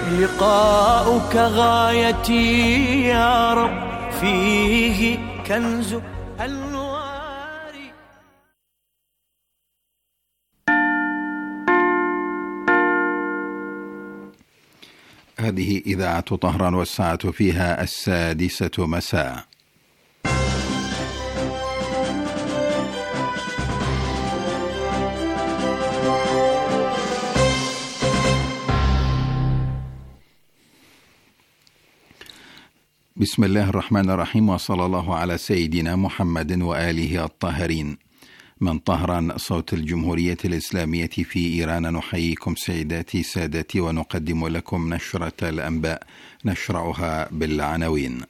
لقاؤك غايتي يا رب، فيه كنز الأنوار. هذه إذاعة طهران والساعة فيها 6:00 مساء. بسم الله الرحمن الرحيم، وصلى الله على سيدنا محمد وآله الطاهرين. من طهران صوت الجمهورية الإسلامية في إيران، نحييكم سيداتي سادتي ونقدم لكم نشرة الأنباء، نشرعها بالعناوين.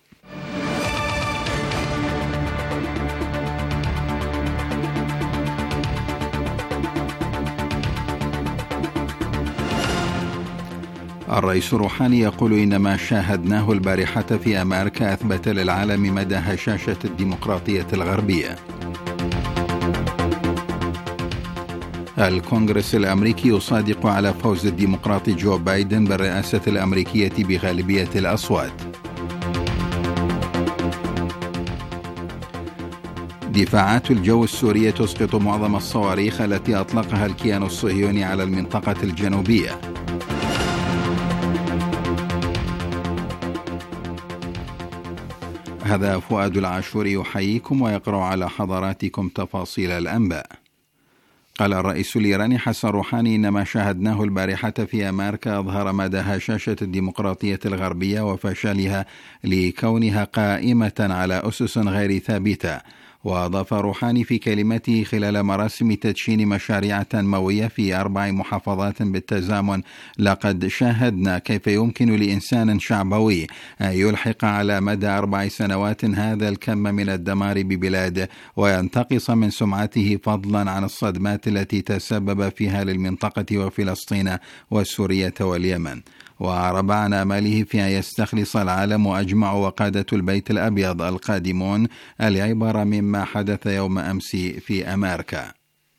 الرئيس روحاني يقول إن ما شاهدناه البارحة في أمريكا أثبت للعالم مدى هشاشة الديمقراطية الغربية. الكونغرس الأمريكي يصادق على فوز الديمقراطي جو بايدن بالرئاسة الأمريكية بغالبية الأصوات. دفاعات الجو السورية تسقط معظم الصواريخ التي أطلقها الكيان الصهيوني على المنطقة الجنوبية. هذا فؤاد العاشور يحييكم ويقرأ على حضراتكم تفاصيل الأنباء. قال الرئيس الإيراني حسن روحاني إن ما شاهدناه البارحة في أمريكا أظهر مدى هشاشة الديمقراطية الغربية وفشلها لكونها قائمة على أسس غير ثابتة. وأضاف روحاني في كلمته خلال مراسم تدشين مشاريع تنموية في 4 محافظات بالتزامن: لقد شاهدنا كيف يمكن لإنسان شعبوي أن يلحق على مدى 4 سنوات هذا الكم من الدمار ببلاده وينتقص من سمعته، فضلا عن الصدمات التي تسبب فيها للمنطقة وفلسطين وسوريا واليمن. وأعرب عن آماله في أن يستخلص العالم وأجمع وقادة البيت الأبيض القادمون العبر مما حدث يوم أمس في أمريكا.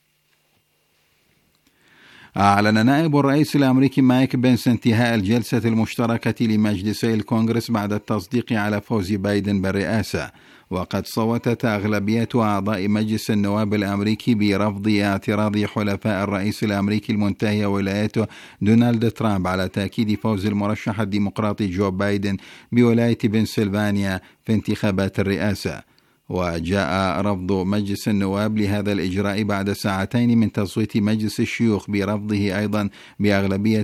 أعلن نائب الرئيس الأمريكي مايك بنس انتهاء الجلسة المشتركة لمجلسي الكونغرس بعد التصديق على فوز بايدن بالرئاسة، وقد صوتت أغلبية أعضاء مجلس النواب الأمريكي برفض اعتراض حلفاء الرئيس الأمريكي المنتهي ولايته دونالد ترامب على تأكيد فوز المرشح الديمقراطي جو بايدن بولاية بنسلفانيا في انتخابات الرئاسة. وجاء رفض مجلس النواب لهذا الإجراء بعد ساعتين من تصويت مجلس الشيوخ برفضه أيضا بأغلبية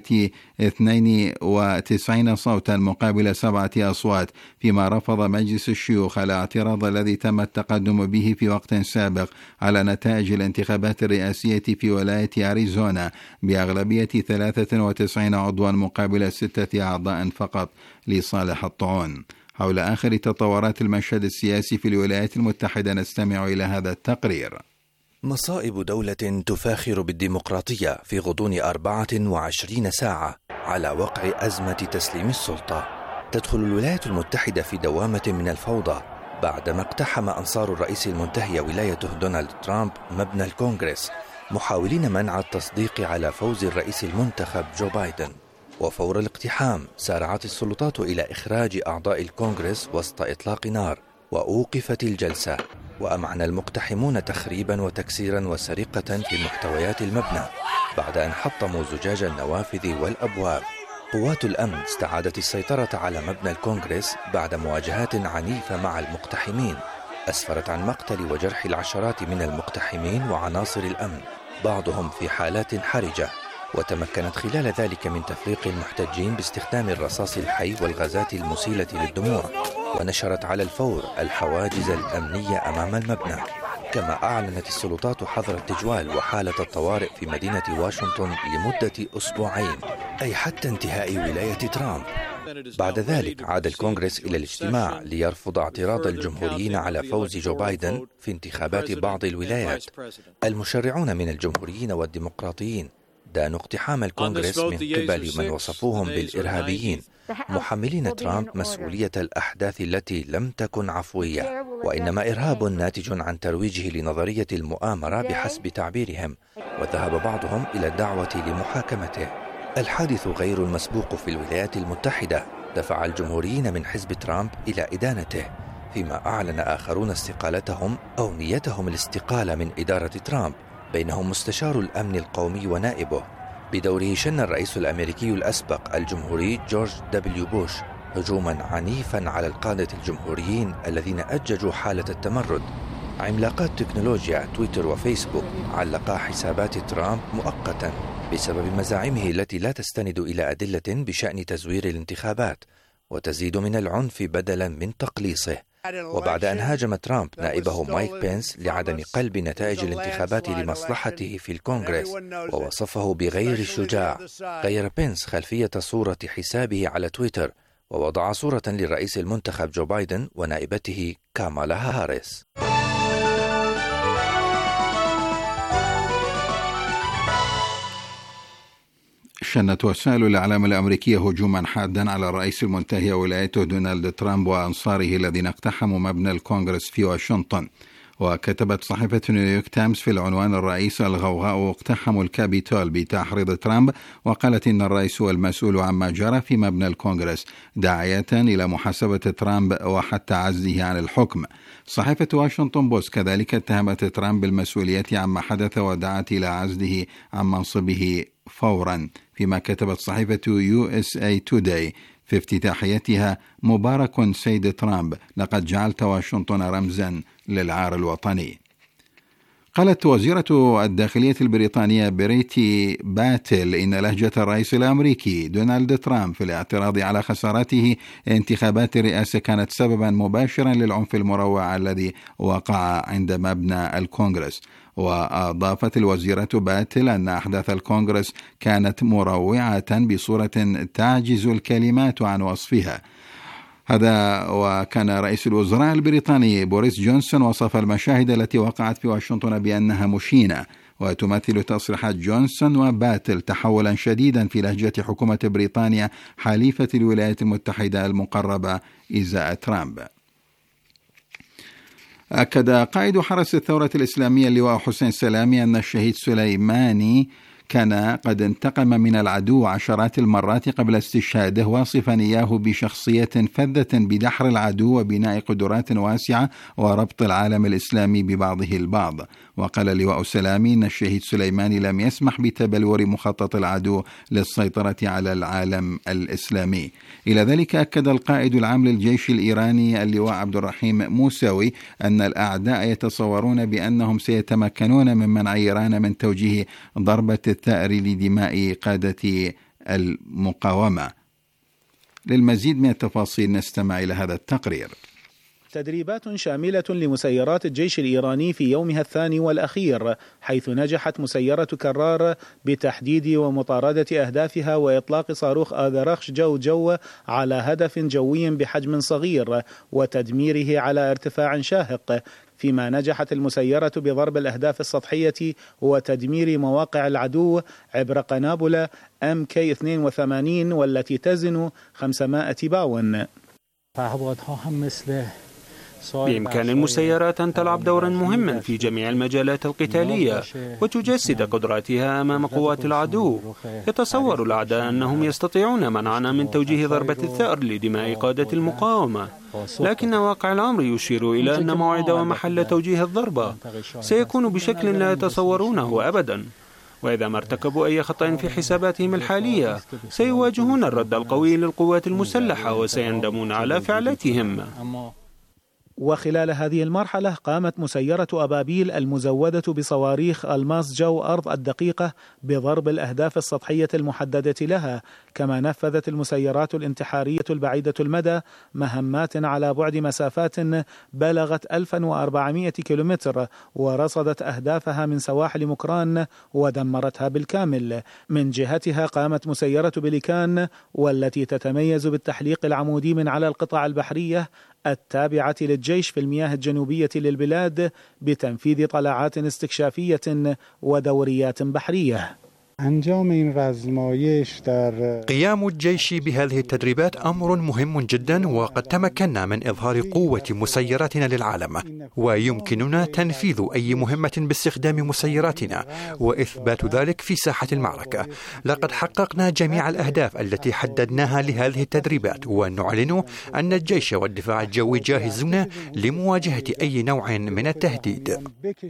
92 صوتا مقابل 7 أصوات، فيما رفض مجلس الشيوخ الاعتراض الذي تم التقدم به في وقت سابق على نتائج الانتخابات الرئاسية في ولاية أريزونا بأغلبية 93 عضوا مقابل 6 أعضاء فقط لصالح الطعون. حول آخر تطورات المشهد السياسي في الولايات المتحدة نستمع إلى هذا التقرير. مصائب دولة تفاخر بالديمقراطية في غضون 24 ساعة على وقع أزمة تسليم السلطة. تدخل الولايات المتحدة في دوامة من الفوضى بعدما اقتحم أنصار الرئيس المنتهي ولايته دونالد ترامب مبنى الكونغرس محاولين منع التصديق على فوز الرئيس المنتخب جو بايدن. وفور الاقتحام سارعت السلطات إلى إخراج أعضاء الكونغرس وسط إطلاق نار، وأوقفت الجلسة، وأمعن المقتحمون تخريبا وتكسيرا وسرقة في محتويات المبنى بعد أن حطموا زجاج النوافذ والأبواب. قوات الأمن استعادت السيطرة على مبنى الكونغرس بعد مواجهات عنيفة مع المقتحمين أسفرت عن مقتل وجرح العشرات من المقتحمين وعناصر الأمن، بعضهم في حالات حرجة. وتمكنت خلال ذلك من تفريق المحتجين باستخدام الرصاص الحي والغازات المسيلة للدموع، ونشرت على الفور الحواجز الأمنية أمام المبنى. كما أعلنت السلطات حظر التجوال وحالة الطوارئ في مدينة واشنطن لمدة 2 أسبوع، أي حتى انتهاء ولاية ترامب. بعد ذلك عاد الكونغرس إلى الاجتماع ليرفض اعتراض الجمهوريين على فوز جو بايدن في انتخابات بعض الولايات. المشرعون من الجمهوريين والديمقراطيين دانوا اقتحام الكونغرس من قبل من وصفوهم بالإرهابيين، محملين ترامب مسؤولية الأحداث التي لم تكن عفوية، وإنما إرهاب ناتج عن ترويجه لنظرية المؤامرة بحسب تعبيرهم، وذهب بعضهم إلى الدعوة لمحاكمته. الحادث غير المسبوق في الولايات المتحدة دفع الجمهوريين من حزب ترامب إلى إدانته، فيما أعلن آخرون استقالتهم أو نيتهم الاستقالة من إدارة ترامب، بينهم مستشار الأمن القومي ونائبه. بدوره شن الرئيس الأمريكي الأسبق الجمهوري جورج دبليو بوش هجوما عنيفا على القادة الجمهوريين الذين أججوا حالة التمرد. عملاقات تكنولوجيا تويتر وفيسبوك علقا حسابات ترامب مؤقتا بسبب مزاعمه التي لا تستند إلى أدلة بشأن تزوير الانتخابات وتزيد من العنف بدلا من تقليصه. وبعد أن هاجم ترامب نائبه مايك بينس لعدم قلب نتائج الانتخابات لمصلحته في الكونغرس ووصفه بغير شجاع، غير بينس خلفية صورة حسابه على تويتر ووضع صورة للرئيس المنتخب جو بايدن ونائبته كامالا هاريس. شنت وسائل الإعلام الأمريكية هجوما حادا على الرئيس المنتهي ولايته دونالد ترامب وأنصاره الذين اقتحموا مبنى الكونغرس في واشنطن. وكتبت صحيفة نيويورك تايمز في العنوان الرئيسي: الغوغاء اقتحموا الكابيتول بتحريض ترامب، وقالت إن الرئيس هو المسؤول عما جرى في مبنى الكونغرس، داعية إلى محاسبة ترامب وحتى عزله عن الحكم. صحيفة واشنطن بوست كذلك اتهمت ترامب بالمسؤولية عما حدث ودعت إلى عزله عن منصبه فورا، فيما كتبت صحيفة USA Today في افتتاحيتها: مبارك سيد ترامب، لقد جعلت واشنطن رمزا للعار الوطني. قالت وزيرة الداخلية البريطانية بريتي باتل إن لهجة الرئيس الأمريكي دونالد ترامب في الاعتراض على خسارته انتخابات الرئاسة كانت سببا مباشرا للعنف المروع الذي وقع عند مبنى الكونغرس. وأضافت الوزيرة باتل أن أحداث الكونغرس كانت مروعة بصورة تعجز الكلمات عن وصفها. هذا وكان رئيس الوزراء البريطاني بوريس جونسون وصف المشاهد التي وقعت في واشنطن بأنها مشينة، وتمثل تصريحات جونسون وباتل تحولا شديدا في لهجة حكومة بريطانيا حليفة الولايات المتحدة المقربة إزاء ترامب. أكد قائد حرس الثورة الإسلامية اللواء حسين سلامي أن الشهيد سليماني كان قد انتقم من العدو عشرات المرات قبل استشهاده، واصفا إياه بشخصية فذة بدحر العدو وبناء قدرات واسعة وربط العالم الإسلامي ببعضه البعض. وقال اللواء سلامي إن الشهيد سليماني لم يسمح بتبلور مخطط العدو للسيطرة على العالم الإسلامي. إلى ذلك أكد القائد العام للجيش الإيراني اللواء عبد الرحيم موسوي أن الأعداء يتصورون بأنهم سيتمكنون من منع إيران من توجيه ضربة الثأر لدماء قادة المقاومة. للمزيد من التفاصيل نستمع إلى هذا التقرير. تدريبات شاملة لمسيرات الجيش الإيراني في يومها الثاني والأخير، حيث نجحت مسيرة كرار بتحديد ومطاردة أهدافها وإطلاق صاروخ آذرخش جو على هدف جوي بحجم صغير وتدميره على ارتفاع شاهق، فيما نجحت المسيرة بضرب الأهداف السطحية وتدمير مواقع العدو عبر قنابل MK-82 والتي تزن 500 باون. بإمكان المسيرات أن تلعب دورا مهما في جميع المجالات القتالية وتجسد قدراتها أمام قوات العدو. يتصور الأعداء أنهم يستطيعون منعنا من توجيه ضربة الثأر لدماء قادة المقاومة، لكن واقع الأمر يشير إلى أن موعد ومحل توجيه الضربة سيكون بشكل لا يتصورونه أبدا، وإذا ما ارتكبوا أي خطأ في حساباتهم الحالية سيواجهون الرد القوي للقوات المسلحة وسيندمون على فعلتهم. وخلال هذه المرحلة قامت مسيرة أبابيل المزودة بصواريخ الماس جو أرض الدقيقة بضرب الأهداف السطحية المحددة لها، كما نفذت المسيرات الانتحارية البعيدة المدى مهمات على بعد مسافات بلغت 1400 كيلومتر ورصدت أهدافها من سواحل مكران ودمرتها بالكامل. من جهتها قامت مسيرة بليكان والتي تتميز بالتحليق العمودي من على القطع البحرية التابعة للجيش في المياه الجنوبية للبلاد بتنفيذ طلعات استكشافية ودوريات بحرية. قيام الجيش بهذه التدريبات أمر مهم جدا، وقد تمكنا من إظهار قوة مسيراتنا للعالم، ويمكننا تنفيذ أي مهمة باستخدام مسيراتنا وإثبات ذلك في ساحة المعركة. لقد حققنا جميع الأهداف التي حددناها لهذه التدريبات، ونعلن أن الجيش والدفاع الجوي جاهزون لمواجهة أي نوع من التهديد.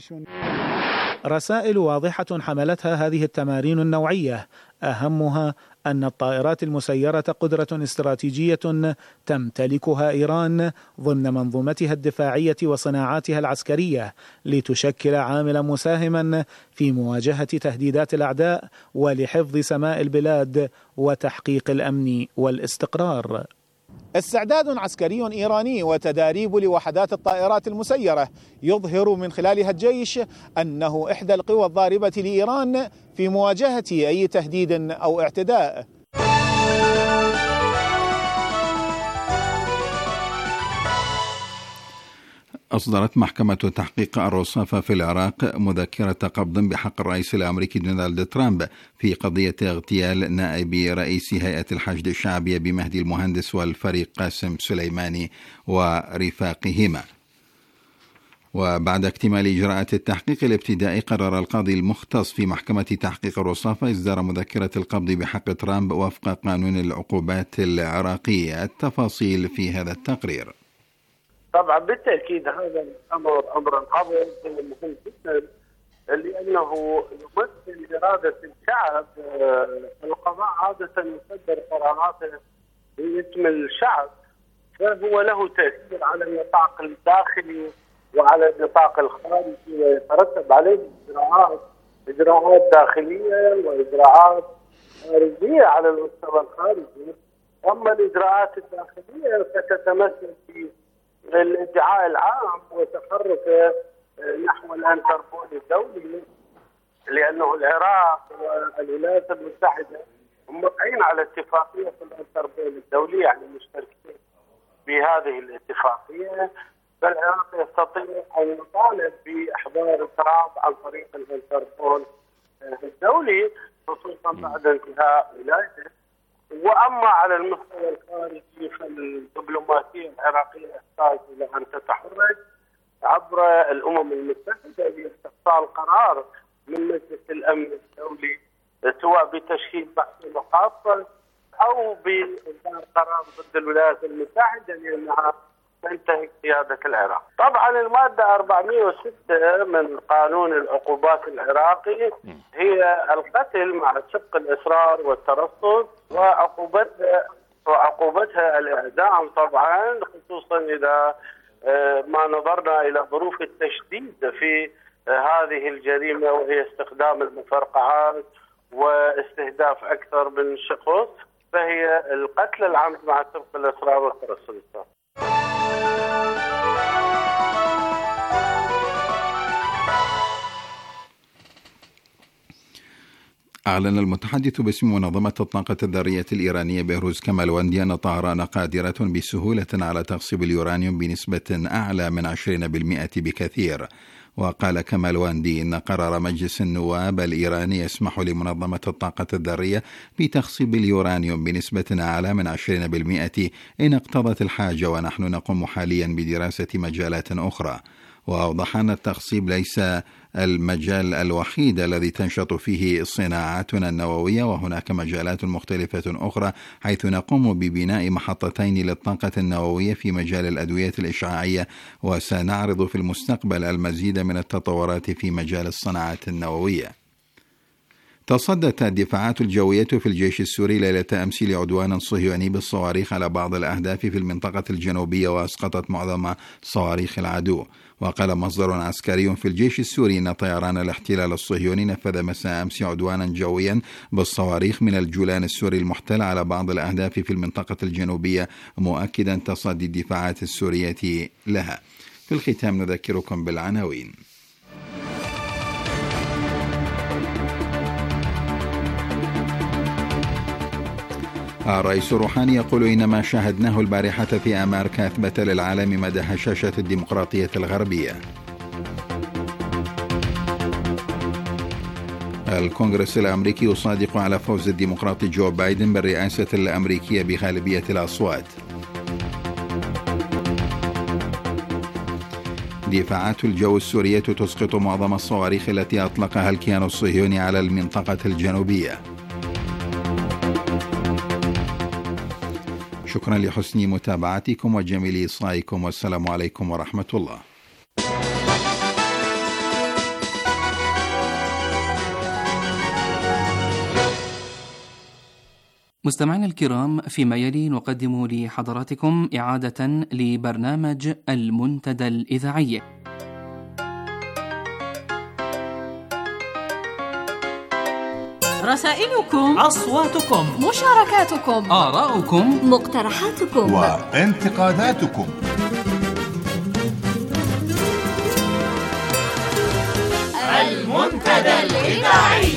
رسائل واضحة حملتها هذه التمارين النوعية، أهمها أن الطائرات المسيرة قدرة استراتيجية تمتلكها إيران ضمن منظومتها الدفاعية وصناعاتها العسكرية، لتشكل عاملا مساهما في مواجهة تهديدات الأعداء ولحفظ سماء البلاد وتحقيق الأمن والاستقرار. استعداد عسكري إيراني وتداريب لوحدات الطائرات المسيرة يظهر من خلالها الجيش أنه إحدى القوى الضاربة لإيران في مواجهة أي تهديد أو اعتداء. أصدرت محكمة تحقيق الرصافة في العراق مذكرة قبض بحق الرئيس الأمريكي دونالد ترامب في قضية اغتيال نائب رئيس هيئة الحشد الشعبية بمهدي المهندس والفريق قاسم سليماني ورفاقهما. وبعد اكتمال إجراءات التحقيق الابتدائي، قرر القاضي المختص في محكمة تحقيق الرصافة إصدار مذكرة القبض بحق ترامب وفق قانون العقوبات العراقية. التفاصيل في هذا التقرير. طبعا بالتأكيد هذا الأمر أمر قبض مهم جدا، لأنه يمثل إرادة الشعب. القضاء عادة يصدر قراراته باسم الشعب، فهو له تأثير على النطاق الداخلي وعلى النطاق الخارجي، ويترتب عليه إجراءات داخلية وإجراءات خارجية على المستوى الخارجي. أما الإجراءات الداخلية فتتمثل في الادعاء العام وتحرك نحو الانتربول الدولي، لانه العراق والولايات المتحده هم موقعين على اتفاقيه في الانتربول الدولي، يعني مشتركين بهذه الاتفاقيه. فالعراق يستطيع ان يطالب باحضار ترامب عن طريق الانتربول الدولي، خصوصا بعد انتهاء ولايته. واما على المستوى الخارجي فالدبلوماسيه العراقيه تحتاج الى ان تتحرك عبر الامم المتحده لاستحصال قرار من مجلس الامن الدولي، سواء بتشكيل بحث مخاصه او باصدار قرار ضد الولايات المتحده لانها تنتهك سياده العراق. طبعا الماده 406 من قانون العقوبات العراقي هي القتل مع سبق الاصرار والترصد، وعقوبتها الاعدام طبعا، خصوصا اذا ما نظرنا الى ظروف التشديد في هذه الجريمه، وهي استخدام المفرقعات واستهداف اكثر من شخص، فهي القتل العمد مع سبق الاصرار والترصد. أعلن المتحدث باسم منظمة الطاقة الذرية الإيرانية بهروز كمالواندي أن طهران قادرة بسهولة على تخصيب اليورانيوم بنسبة أعلى من 20% بكثير. وقال كمالواندي إن قرار مجلس النواب الإيراني يسمح لمنظمة الطاقة الذرية بتخصيب اليورانيوم بنسبة أعلى من 20% إن اقتضت الحاجة، ونحن نقوم حاليا بدراسة مجالات أخرى. وأوضح أن التخصيب ليس المجال الوحيد الذي تنشط فيه صناعاتنا النووية، وهناك مجالات مختلفة أخرى، حيث نقوم ببناء محطتين للطاقة النووية في مجال الأدوية الإشعاعية، وسنعرض في المستقبل المزيد من التطورات في مجال الصناعات النووية. تصدت الدفاعات الجوية في الجيش السوري ليلة أمس لعدوان صهيوني بالصواريخ على بعض الأهداف في المنطقة الجنوبية، وأسقطت معظم صواريخ العدو. وقال مصدر عسكري في الجيش السوري أن طيران الاحتلال الصهيوني نفذ مساء أمس عدوانا جويا بالصواريخ من الجولان السوري المحتل على بعض الأهداف في المنطقة الجنوبية، مؤكدا تصدي الدفاعات السورية لها. في الختام نذكركم بالعناوين. الرئيس روحاني يقول إن ما شاهدناه البارحة في أمريكا أثبت للعالم مدى هشاشة الديمقراطية الغربية. الكونغرس الأمريكي يصادق على فوز الديمقراطي جو بايدن بالرئاسة الأمريكية بغالبية الأصوات. دفاعات الجو السورية تسقط معظم الصواريخ التي أطلقها الكيان الصهيوني على المنطقة الجنوبية. شكرا لحسن متابعتكم وجميل إصغائكم، والسلام عليكم ورحمة الله. مستمعينا الكرام، فيما يلي نقدم لحضراتكم إعادة لبرنامج المنتدى الإذاعي. رسائلكم، أصواتكم، مشاركاتكم، آراؤكم، مقترحاتكم وانتقاداتكم. المنتدى الإذاعي.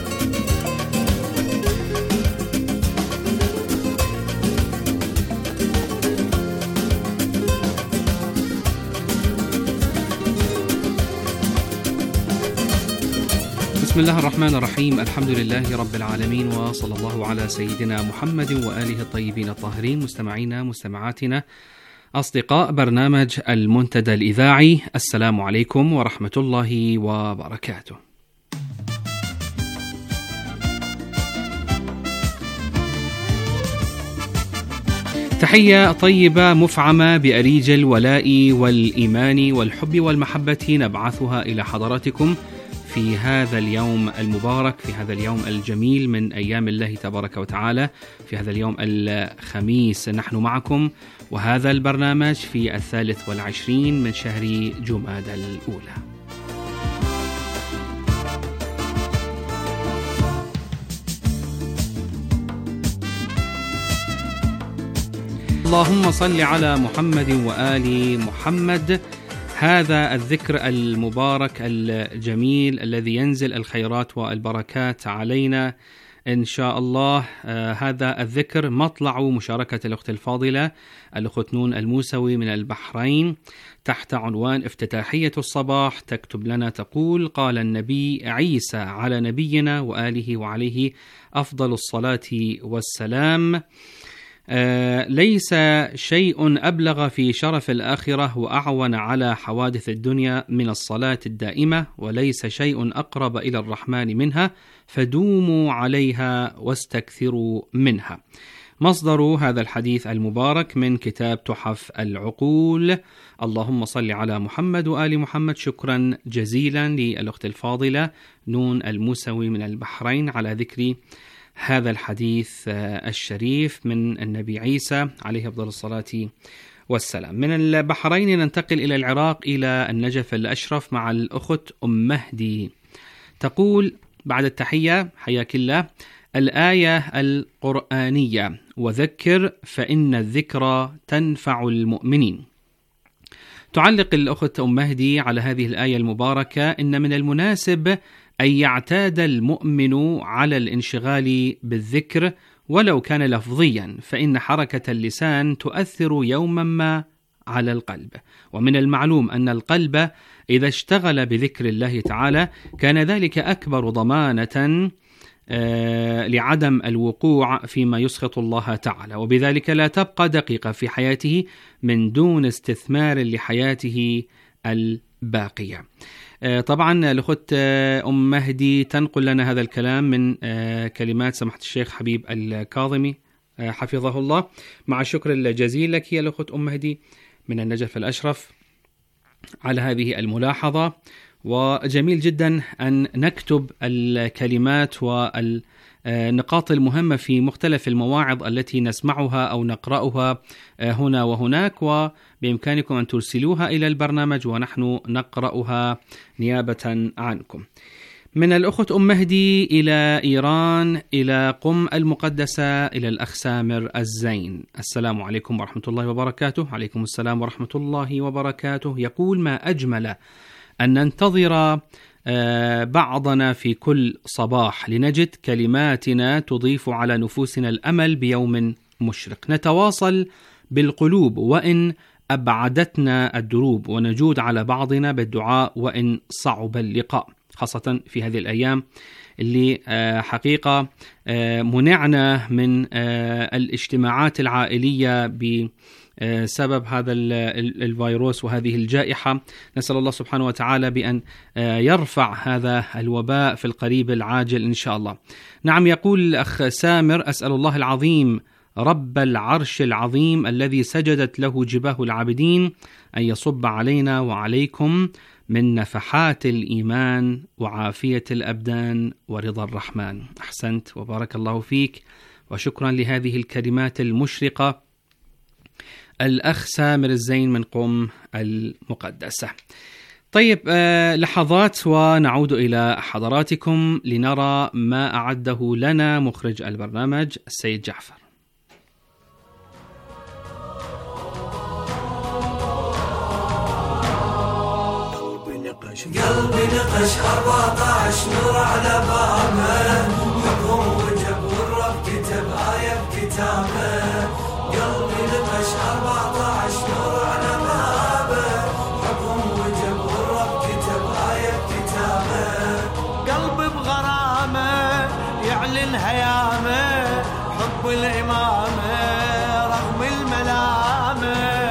بسم الله الرحمن الرحيم، الحمد لله رب العالمين، وصلى الله على سيدنا محمد وآله الطيبين الطاهرين. مستمعينا مستمعاتنا أصدقاء برنامج المنتدى الإذاعي، السلام عليكم ورحمة الله وبركاته. تحية طيبة مفعمة بأريج الولاء والإيمان والحب والمحبة نبعثها إلى حضراتكم في هذا اليوم المبارك، في هذا اليوم الجميل من أيام الله تبارك وتعالى، في هذا اليوم الخميس. نحن معكم وهذا البرنامج في 23 من شهر جمادى الأولى. اللهم صل على محمد وآل محمد. هذا الذكر المبارك الجميل الذي ينزل الخيرات والبركات علينا إن شاء الله. هذا الذكر مطلع مشاركة الأخت الفاضلة الأخت نون الموسوي من البحرين تحت عنوان افتتاحية الصباح. تكتب لنا تقول: قال النبي عيسى على نبينا وآله وعليه أفضل الصلاة والسلام: ليس شيء أبلغ في شرف الآخرة وأعون على حوادث الدنيا من الصلاة الدائمة، وليس شيء أقرب إلى الرحمن منها، فدوموا عليها واستكثروا منها. مصدر هذا الحديث المبارك من كتاب تحف العقول. اللهم صل على محمد وآل محمد. شكرا جزيلا للأخت الفاضلة نون الموسوي من البحرين على ذكر هذا الحديث الشريف من النبي عيسى عليه أفضل الصلاة والسلام. من البحرين ننتقل إلى العراق، إلى النجف الأشرف مع الأخت مهدي. تقول بعد التحية: حياك الله. الآية القرآنية: وذكر فإن الذكرى تنفع المؤمنين. تعلق الأخت مهدي على هذه الآية المباركة: إن من المناسب أن يعتاد المؤمن على الانشغال بالذكر ولو كان لفظيا، فإن حركة اللسان تؤثر يوما ما على القلب، ومن المعلوم أن القلب إذا اشتغل بذكر الله تعالى كان ذلك أكبر ضمانة لعدم الوقوع فيما يسخط الله تعالى، وبذلك لا تبقى دقيقة في حياته من دون استثمار لحياته الباقية. طبعا الأخت مهدي تنقل لنا هذا الكلام من كلمات سماحة الشيخ حبيب الكاظمي حفظه الله. مع الشكر الجزيل لك يا الأخت مهدي من النجف الأشرف على هذه الملاحظة. وجميل جدا أن نكتب الكلمات والنقاط المهمة في مختلف المواعظ التي نسمعها أو نقرأها هنا وهناك، وبإمكانكم أن ترسلوها إلى البرنامج ونحن نقرأها نيابة عنكم. من الأخت مهدي إلى إيران، إلى قم المقدسة، إلى الأخ سامر الزين: السلام عليكم ورحمة الله وبركاته. عليكم السلام ورحمة الله وبركاته. يقول: ما أجمل أن ننتظر بعضنا في كل صباح لنجد كلماتنا تضيف على نفوسنا الأمل بيوم مشرق، نتواصل بالقلوب وإن أبعدتنا الدروب، ونجود على بعضنا بالدعاء وإن صعب اللقاء، خاصة في هذه الأيام اللي حقيقة منعنا من الاجتماعات العائلية بسبب هذا الفيروس وهذه الجائحة. نسأل الله سبحانه وتعالى بأن يرفع هذا الوباء في القريب العاجل إن شاء الله. نعم، يقول الأخ سامر: أسأل الله العظيم رب العرش العظيم الذي سجدت له جباه العابدين أن يصب علينا وعليكم من نفحات الإيمان وعافية الأبدان ورضا الرحمن. أحسنت وبارك الله فيك، وشكرا لهذه الكلمات المشرقة الأخ سامر الزين من قم المقدسة. طيب، لحظات ونعود إلى حضراتكم لنرى ما أعده لنا مخرج البرنامج السيد جعفر. قلبي نقش 14 نور على بابه، حبهم وجب والرب كتب آية بكتابه. قلبي نقش 14 نور على بابه، حبهم وجب والرب كتب آية بكتابه. قلبي بغرامه يعلن هيامه، حب الإمامة رغم الملامة.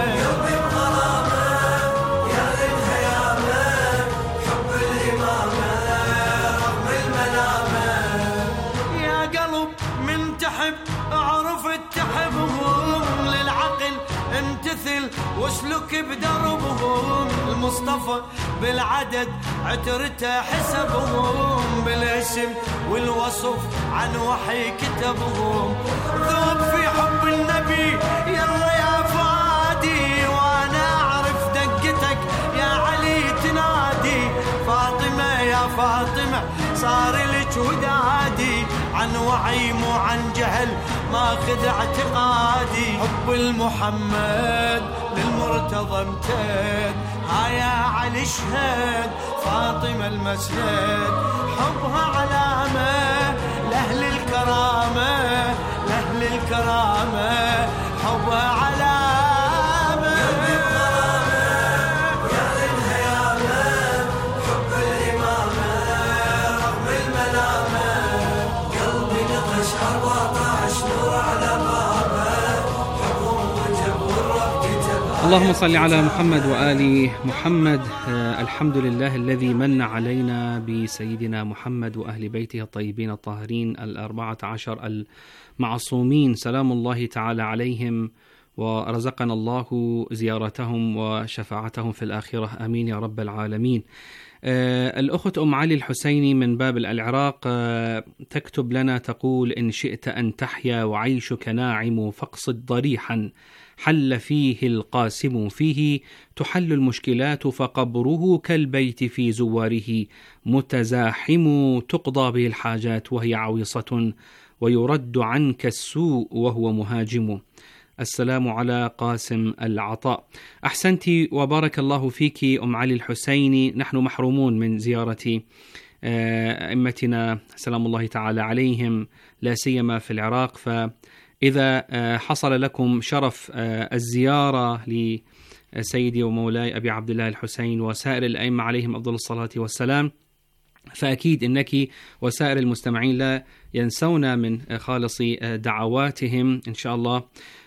واسلك بدربهم المصطفى بالعدد عترته حسبهم، بالاسم والوصف عن وحي كتبهم. ذوب في حب النبي يلا يا فادي، وانا اعرف دقتك يا علي تنادي. فاطمة يا فاطمة صار لك ودادي، عن وعي مو عن جهل ماخذ اعتقادي. حب المحمد للمرتضى امتد، هيا علي اشهد فاطمة المسند. حبها علامة لأهل الكرامة، لأهل الكرامة حبها علامة. اللهم صل على محمد وآل محمد. الحمد لله الذي من علينا بسيدنا محمد وأهل بيته الطيبين الطاهرين 14 المعصومين، سلام الله تعالى عليهم، ورزقنا الله زيارتهم وشفاعتهم في الآخرة، آمين يا رب العالمين. الأخت أم علي الحسيني من بابل العراق تكتب لنا تقول: إن شئت أن تحيا وعيشك ناعم فاقصد ضريحا حل فيه القاسم فيه، تحل المشكلات فقبره كالبيت في زواره، متزاحم تقضى به الحاجات وهي عويصة، ويرد عنك السوء وهو مهاجم. السلام على قاسم العطاء. أحسنتي وبارك الله فيك أم علي الحسيني. نحن محرومون من زيارة أئمتنا سلام الله تعالى عليهم، لا سيما في العراق، فإذا حصل لكم شرف الزيارة لسيدي ومولاي أبي عبد الله الحسين وسائر الأئمة عليهم أفضل الصلاة والسلام، فأكيد أنك وسائر المستمعين لا ينسون من خالص دعواتهم. إن شاء الله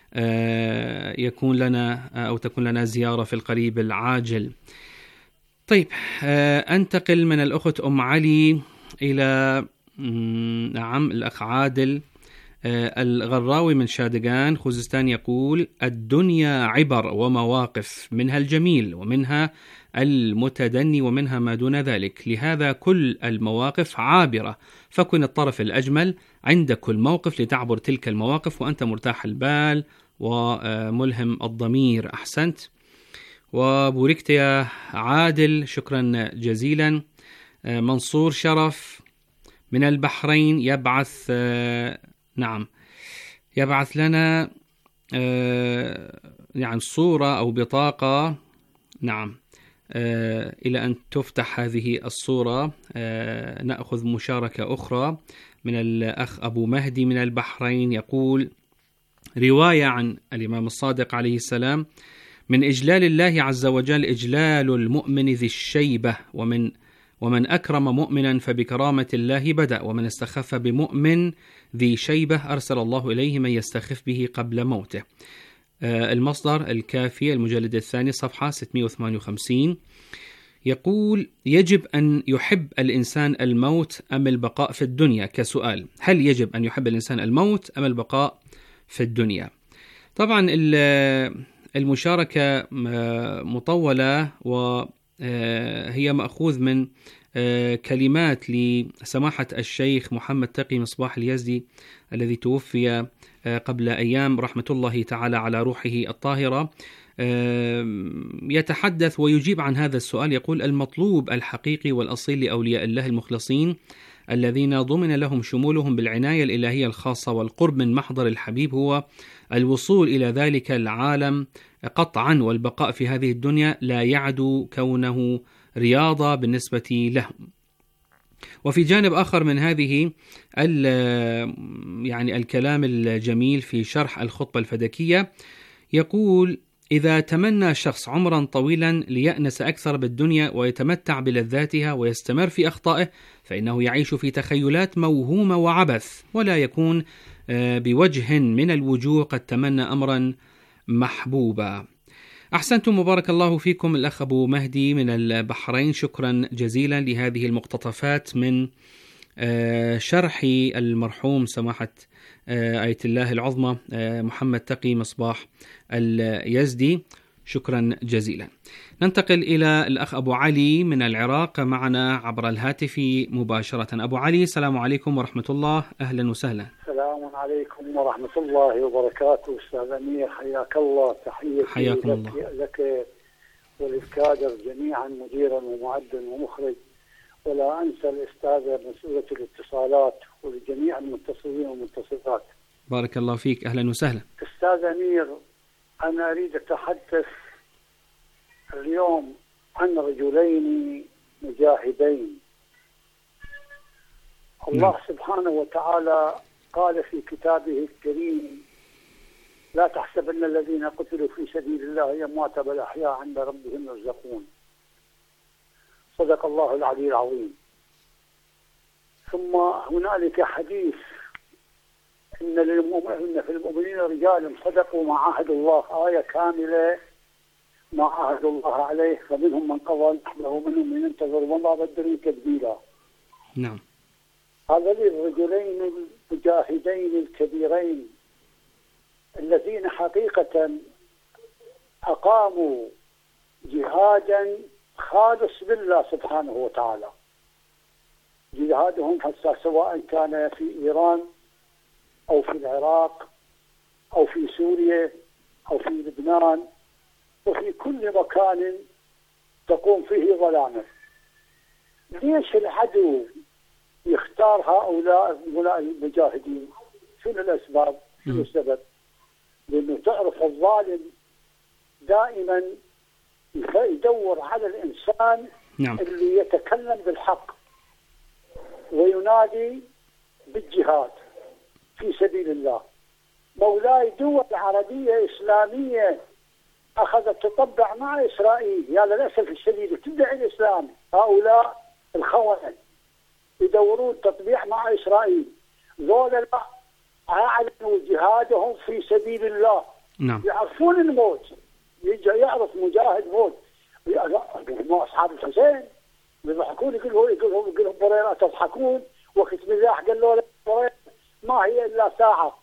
يكون لنا أو تكون لنا زيارة في القريب العاجل. طيب، أنتقل من الأخت أم علي إلى نعم الأخ عادل الغراوي من شادقان خوزستان، يقول: الدنيا عبر ومواقف، منها الجميل ومنها المتدني ومنها ما دون ذلك، لهذا كل المواقف عابرة، فكن الطرف الأجمل عند كل موقف لتعبر تلك المواقف وأنت مرتاح البال وملهم الضمير. أحسنت وبوركت يا عادل، شكرا جزيلا. منصور شرف من البحرين يبعث يبعث لنا يعني صورة أو بطاقة، إلى أن تفتح هذه الصورة نأخذ مشاركة أخرى من الأخ أبو مهدي من البحرين، يقول: رواية عن الإمام الصادق عليه السلام: من إجلال الله عز وجل إجلال المؤمن ذي الشيبة، ومن أكرم مؤمنا فبكرامة الله بدأ، ومن استخف بمؤمن ذي شيبة أرسل الله إليه من يستخف به قبل موته. المصدر الكافي المجلد الثاني صفحة 658 يقول: يجب أن يحب الإنسان الموت أم البقاء في الدنيا؟ كسؤال، هل يجب أن يحب الإنسان الموت أم البقاء في الدنيا؟ طبعا المشاركة مطولة وهي مأخوذ من كلمات لسماحة الشيخ محمد تقي مصباح اليزدي الذي توفي قبل أيام رحمة الله تعالى على روحه الطاهرة. يتحدث ويجيب عن هذا السؤال، يقول: المطلوب الحقيقي والأصيل لأولياء الله المخلصين الذين ضمن لهم شمولهم بالعناية الإلهية الخاصة والقرب من محضر الحبيب هو الوصول إلى ذلك العالم قطعا، والبقاء في هذه الدنيا لا يعدو كونه رياضة بالنسبة لهم. وفي جانب آخر من هذه يعني الكلام الجميل في شرح الخطبة الفدكية، يقول: إذا تمنى شخص عمرا طويلا ليأنس أكثر بالدنيا ويتمتع بلذاتها ويستمر في أخطائه، فإنه يعيش في تخيلات موهومة وعبث، ولا يكون بوجه من الوجوه قد تمنى أمرا محبوبا. أحسنتم، مبارك الله فيكم. الأخ أبو مهدي من البحرين، شكرا جزيلا لهذه المقتطفات من شرح المرحوم سماحة آية الله العظمى محمد تقي مصباح اليزدي، شكرا جزيلا. ننتقل إلى الأخ أبو علي من العراق معنا عبر الهاتف مباشرة. أبو علي، السلام عليكم ورحمة الله، أهلا وسهلا. السلام عليكم ورحمة الله وبركاته. أستاذ أمير، حياك الله. تحية لك وللكادر جميعا، مديرا ومعدا ومخرج، ولا أنسى الأستاذة مسؤولة الاتصالات ولجميع المتصلين والمتصلات. بارك الله فيك، أهلا وسهلا. أستاذ أمير، أنا أريد أتحدث اليوم عن رجلين مجاهدين. الله سبحانه وتعالى قال في كتابه الكريم: لا تحسبن الذين قتلوا في سبيل الله أمواتا بل أحياء عند ربهم يرزقون. صدق الله العلي العظيم. ثم هنالك حديث إن في المؤمنين رجال صدقوا ما عاهدوا الله، آية كاملة ما عاهدوا الله عليه، فمنهم من قضى نحبه ومنهم من ينتظر وما بدلوا تبديلا. نعم. هذين الرجلين المجاهدين الكبيرين الذين حقيقة أقاموا جهادا خالص بالله سبحانه وتعالى. جهادهم حتى سواء كان في إيران أو في العراق أو في سوريا أو في لبنان وفي كل مكان تقوم فيه ظلامة. ليش العدو يختار هؤلاء المجاهدين؟ شنو الأسباب؟ شنو السبب؟ لأنه تعرف الظالم دائما يدور على الإنسان اللي يتكلم بالحق وينادي بالجهاد في سبيل الله. مولاي دول عربية إسلامية أخذت تطبع مع إسرائيل، يا للأسف الشديد، تدعي الإسلام. هؤلاء الخونة يدورون تطبيع مع إسرائيل، ذولا أعلنوا جهادهم في سبيل الله. نعم. يعرفون الموت، يعرف مجاهد موت. أصحاب الحسين يضحكون، يقول لهم بريرة تضحكون، وقت مزاح قال له بريرة ما هي إلا ساعة،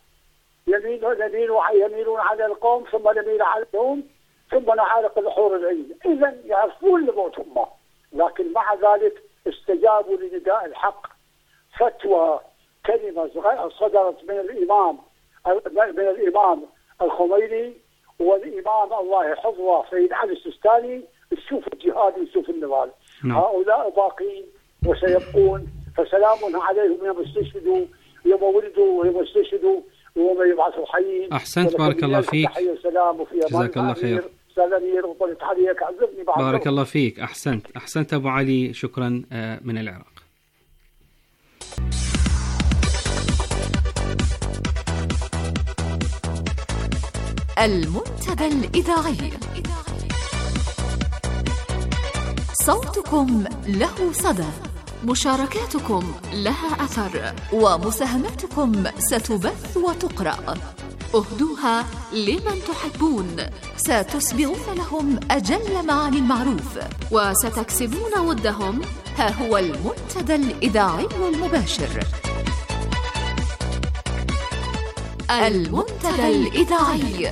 يميلون على القوم ثم نميل عليهم ثم نعالق الحور العين. إذا يعرفون الموت هم، لكن مع ذلك استجابوا لنداء الحق. فتوى كلمة صدرت من الإمام الخميني والإمام الله يحفظه سيد علي السيستاني. تشوف الجهاد وتشوف النضال. هؤلاء باقين وسيبقون، فسلام عليهم يوم استشهدوا، يوم ولدوا ويوم استشهدوا ويوم يبعثوا حيين. أحسنت، بارك الله فيك. تحية وسلام وفي أمان. جزاك الله خير. وطلت عليك عذبني بعد. بارك الله فيك. أحسنت أبو علي، شكرا من العراق. المنتدى الإذاعي صوتكم له صدى، مشاركاتكم لها أثر، ومساهماتكم ستبث وتقرأ. أهدوها لمن تحبون، ستسبغون لهم أجل معاني المعروف، وستكسبون ودهم. ها هو المنتدى الإذاعي المباشر. المنتدى الإذاعي.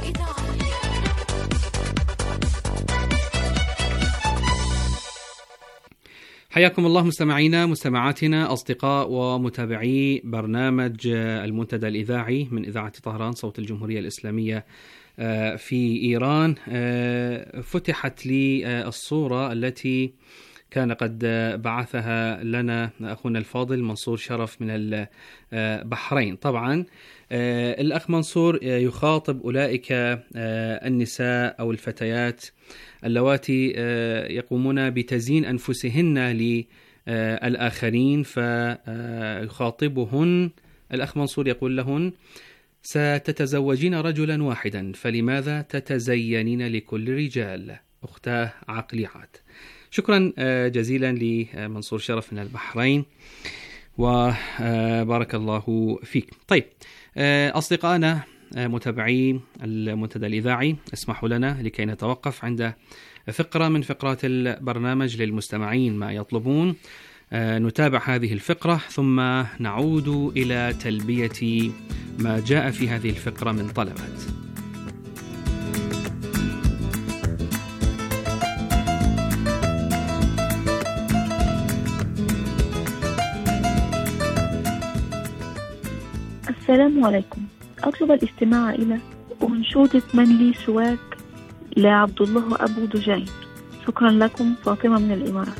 حياكم الله مستمعينا مستمعاتنا أصدقاء ومتابعي برنامج المنتدى الإذاعي من إذاعة طهران صوت الجمهورية الإسلامية في إيران. فتحت لي الصورة التي كان قد بعثها لنا أخونا الفاضل منصور شرف من البحرين. طبعا الأخ منصور يخاطب أولئك النساء أو الفتيات اللواتي يقومون بتزيين أنفسهن للآخرين، فيخاطبهن الأخ منصور يقول لهن: ستتزوجين رجلا واحدا، فلماذا تتزينين لكل رجال؟ أختاه عقليات. شكرا جزيلا لمنصور شرف من البحرين، وبارك الله فيك. طيب أصدقائنا متابعي المنتدى الإذاعي، اسمحوا لنا لكي نتوقف عند فقرة من فقرات البرنامج للمستمعين ما يطلبون. نتابع هذه الفقرة ثم نعود إلى تلبية ما جاء في هذه الفقرة من طلبات. السلام عليكم. أطلب الاستماع إلى أنشودة من لي سواك لعبد الله أبو دجين. شكرا لكم. فاطمة من الإمارات.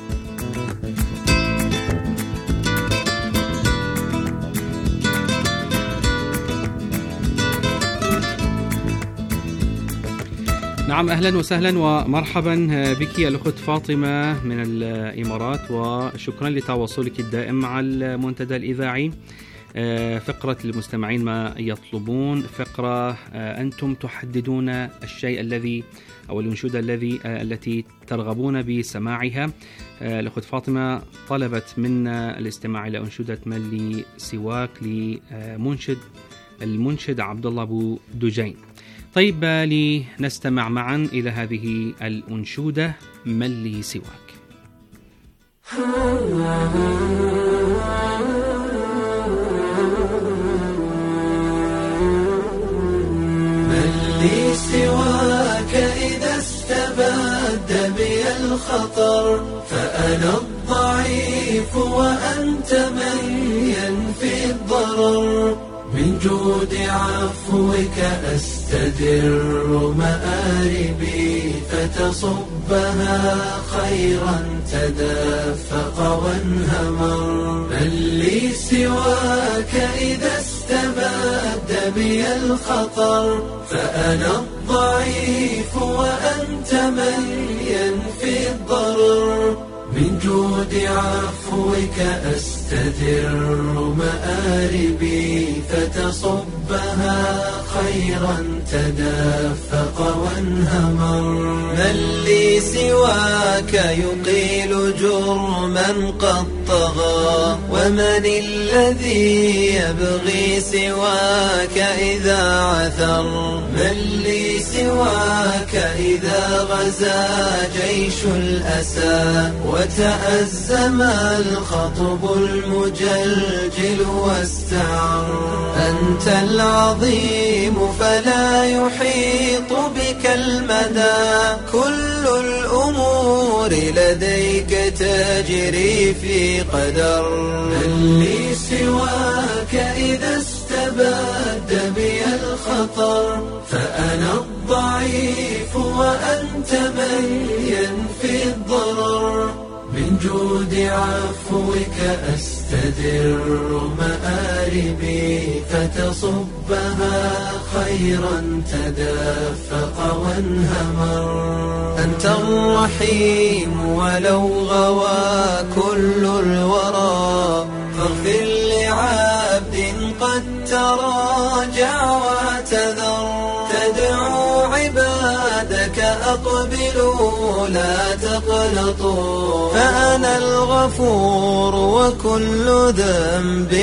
نعم، أهلا وسهلا ومرحبا بك يا الأخت فاطمة من الإمارات، وشكرا لتواصلك الدائم مع المنتدى الإذاعي. فقرة المستمعين ما يطلبون، فقرة أنتم تحددون الشيء الذي أو الأنشودة التي ترغبون بسماعها. الأخت فاطمة طلبت منا الاستماع إلى أنشودة من لي سواك المنشد عبد الله أبو دجين. طيب لنستمع معا إلى هذه الأنشودة من لي سواك. لي سواك إذا استبد بي الخطر، فأنا الضعيف وأنت من ينفي الضرر. من جود عفوك أستدر مآربي، فتصبها خيرا تدفق وانهمر. من لي سواك إذا استبد بي الخطر، فأنا الضعيف وأنت من ينفي الضرر. من جود عفوك أستدر مآربي، فتصبها خيرا تدفق وانهمر. من لي سواك يقيل جرما قد طغى، ومن الذي يبغي سواك إذا عثر. من لي سواك إذا غزا جيش الأسى، وتأزم الخطب المجلجل واستعر. أنت العظيم فلا يحيط بك المدى، كل الأمور لديك تجري في قدر. من لي سواك إذا استبد بي الخطر، فأنا الضعيف وأنت من ينفي الضرر. من جود عفوك أستدر مآربي، فتصبها خيرا تدفق وانهمر. أنت الرحيم ولو غوى كل الورى، فاغفر لعبد قد تراجع واعتذر. تدعو عبادك فأقبلوا لا تقنطوا، فأنا الغفور وكل ذنب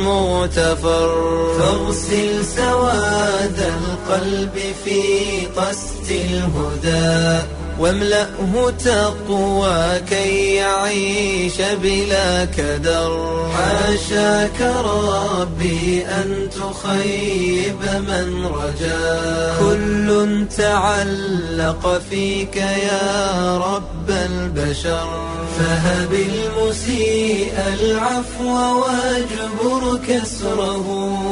مغتفر. فاغسل سواد القلب في قسط الهدى، واملأه تقوى كي يعيش بلا كدر. حاشاك ربي أن تخيب من رجا، كل تعلق فيك يا رب البشر. فهب المسيء العفو واجبر كسره،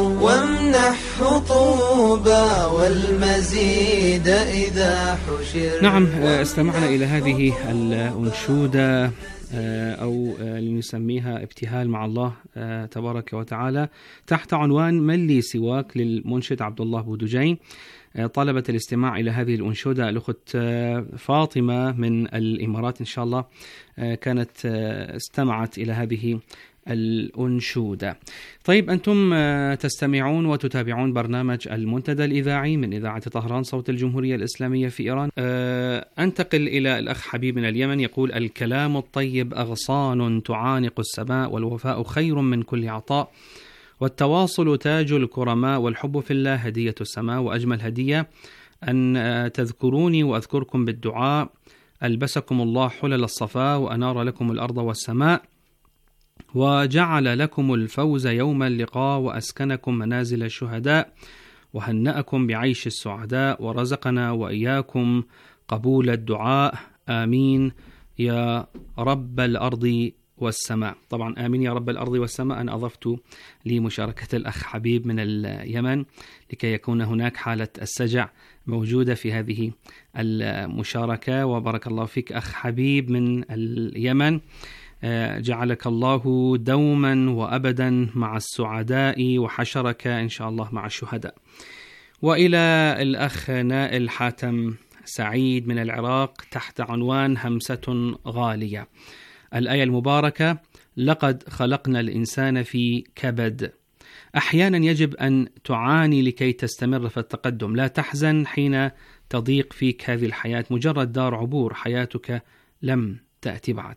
وامنحه طوبى والمزيد إذا حشر. نعم، استمعنا إلى هذه الأنشودة أو لنسميها ابتهال مع الله تبارك وتعالى تحت عنوان من لي سواك للمنشد عبد الله بودجين. طلبت الاستماع إلى هذه الأنشودة الأخت فاطمة من الإمارات إن شاء الله، كانت استمعت إلى هذه الأنشودة. طيب، أنتم تستمعون وتتابعون برنامج المنتدى الإذاعي من إذاعة طهران صوت الجمهورية الإسلامية في إيران. أنتقل إلى الأخ حبيب من اليمن، يقول: الكلام الطيب أغصان تعانق السماء، والوفاء خير من كل عطاء، والتواصل تاج الكرماء، والحب في الله هدية السماء، وأجمل هدية أن تذكروني وأذكركم بالدعاء. ألبسكم الله حلل الصفاء، وأنار لكم الأرض والسماء، وجعل لكم الفوز يوم اللقاء، وأسكنكم منازل الشهداء، وهنأكم بعيش السعداء، ورزقنا وإياكم قبول الدعاء. آمين يا رب الأرض والسماء. طبعا آمين يا رب الأرض والسماء أنا أضفت لمشاركة الأخ حبيب من اليمن لكي يكون هناك حالة السجع موجودة في هذه المشاركة. وبارك الله فيك أخ حبيب من اليمن، جعلك الله دوما وأبدا مع السعداء، وحشرك إن شاء الله مع الشهداء. وإلى الأخ نائل حاتم سعيد من العراق تحت عنوان همسة غالية. الآية المباركة: لقد خلقنا الإنسان في كبد. أحيانا يجب أن تعاني لكي تستمر في التقدم. لا تحزن حين تضيق فيك هذه الحياة، مجرد دار عبور، حياتك لم تأتي بعد.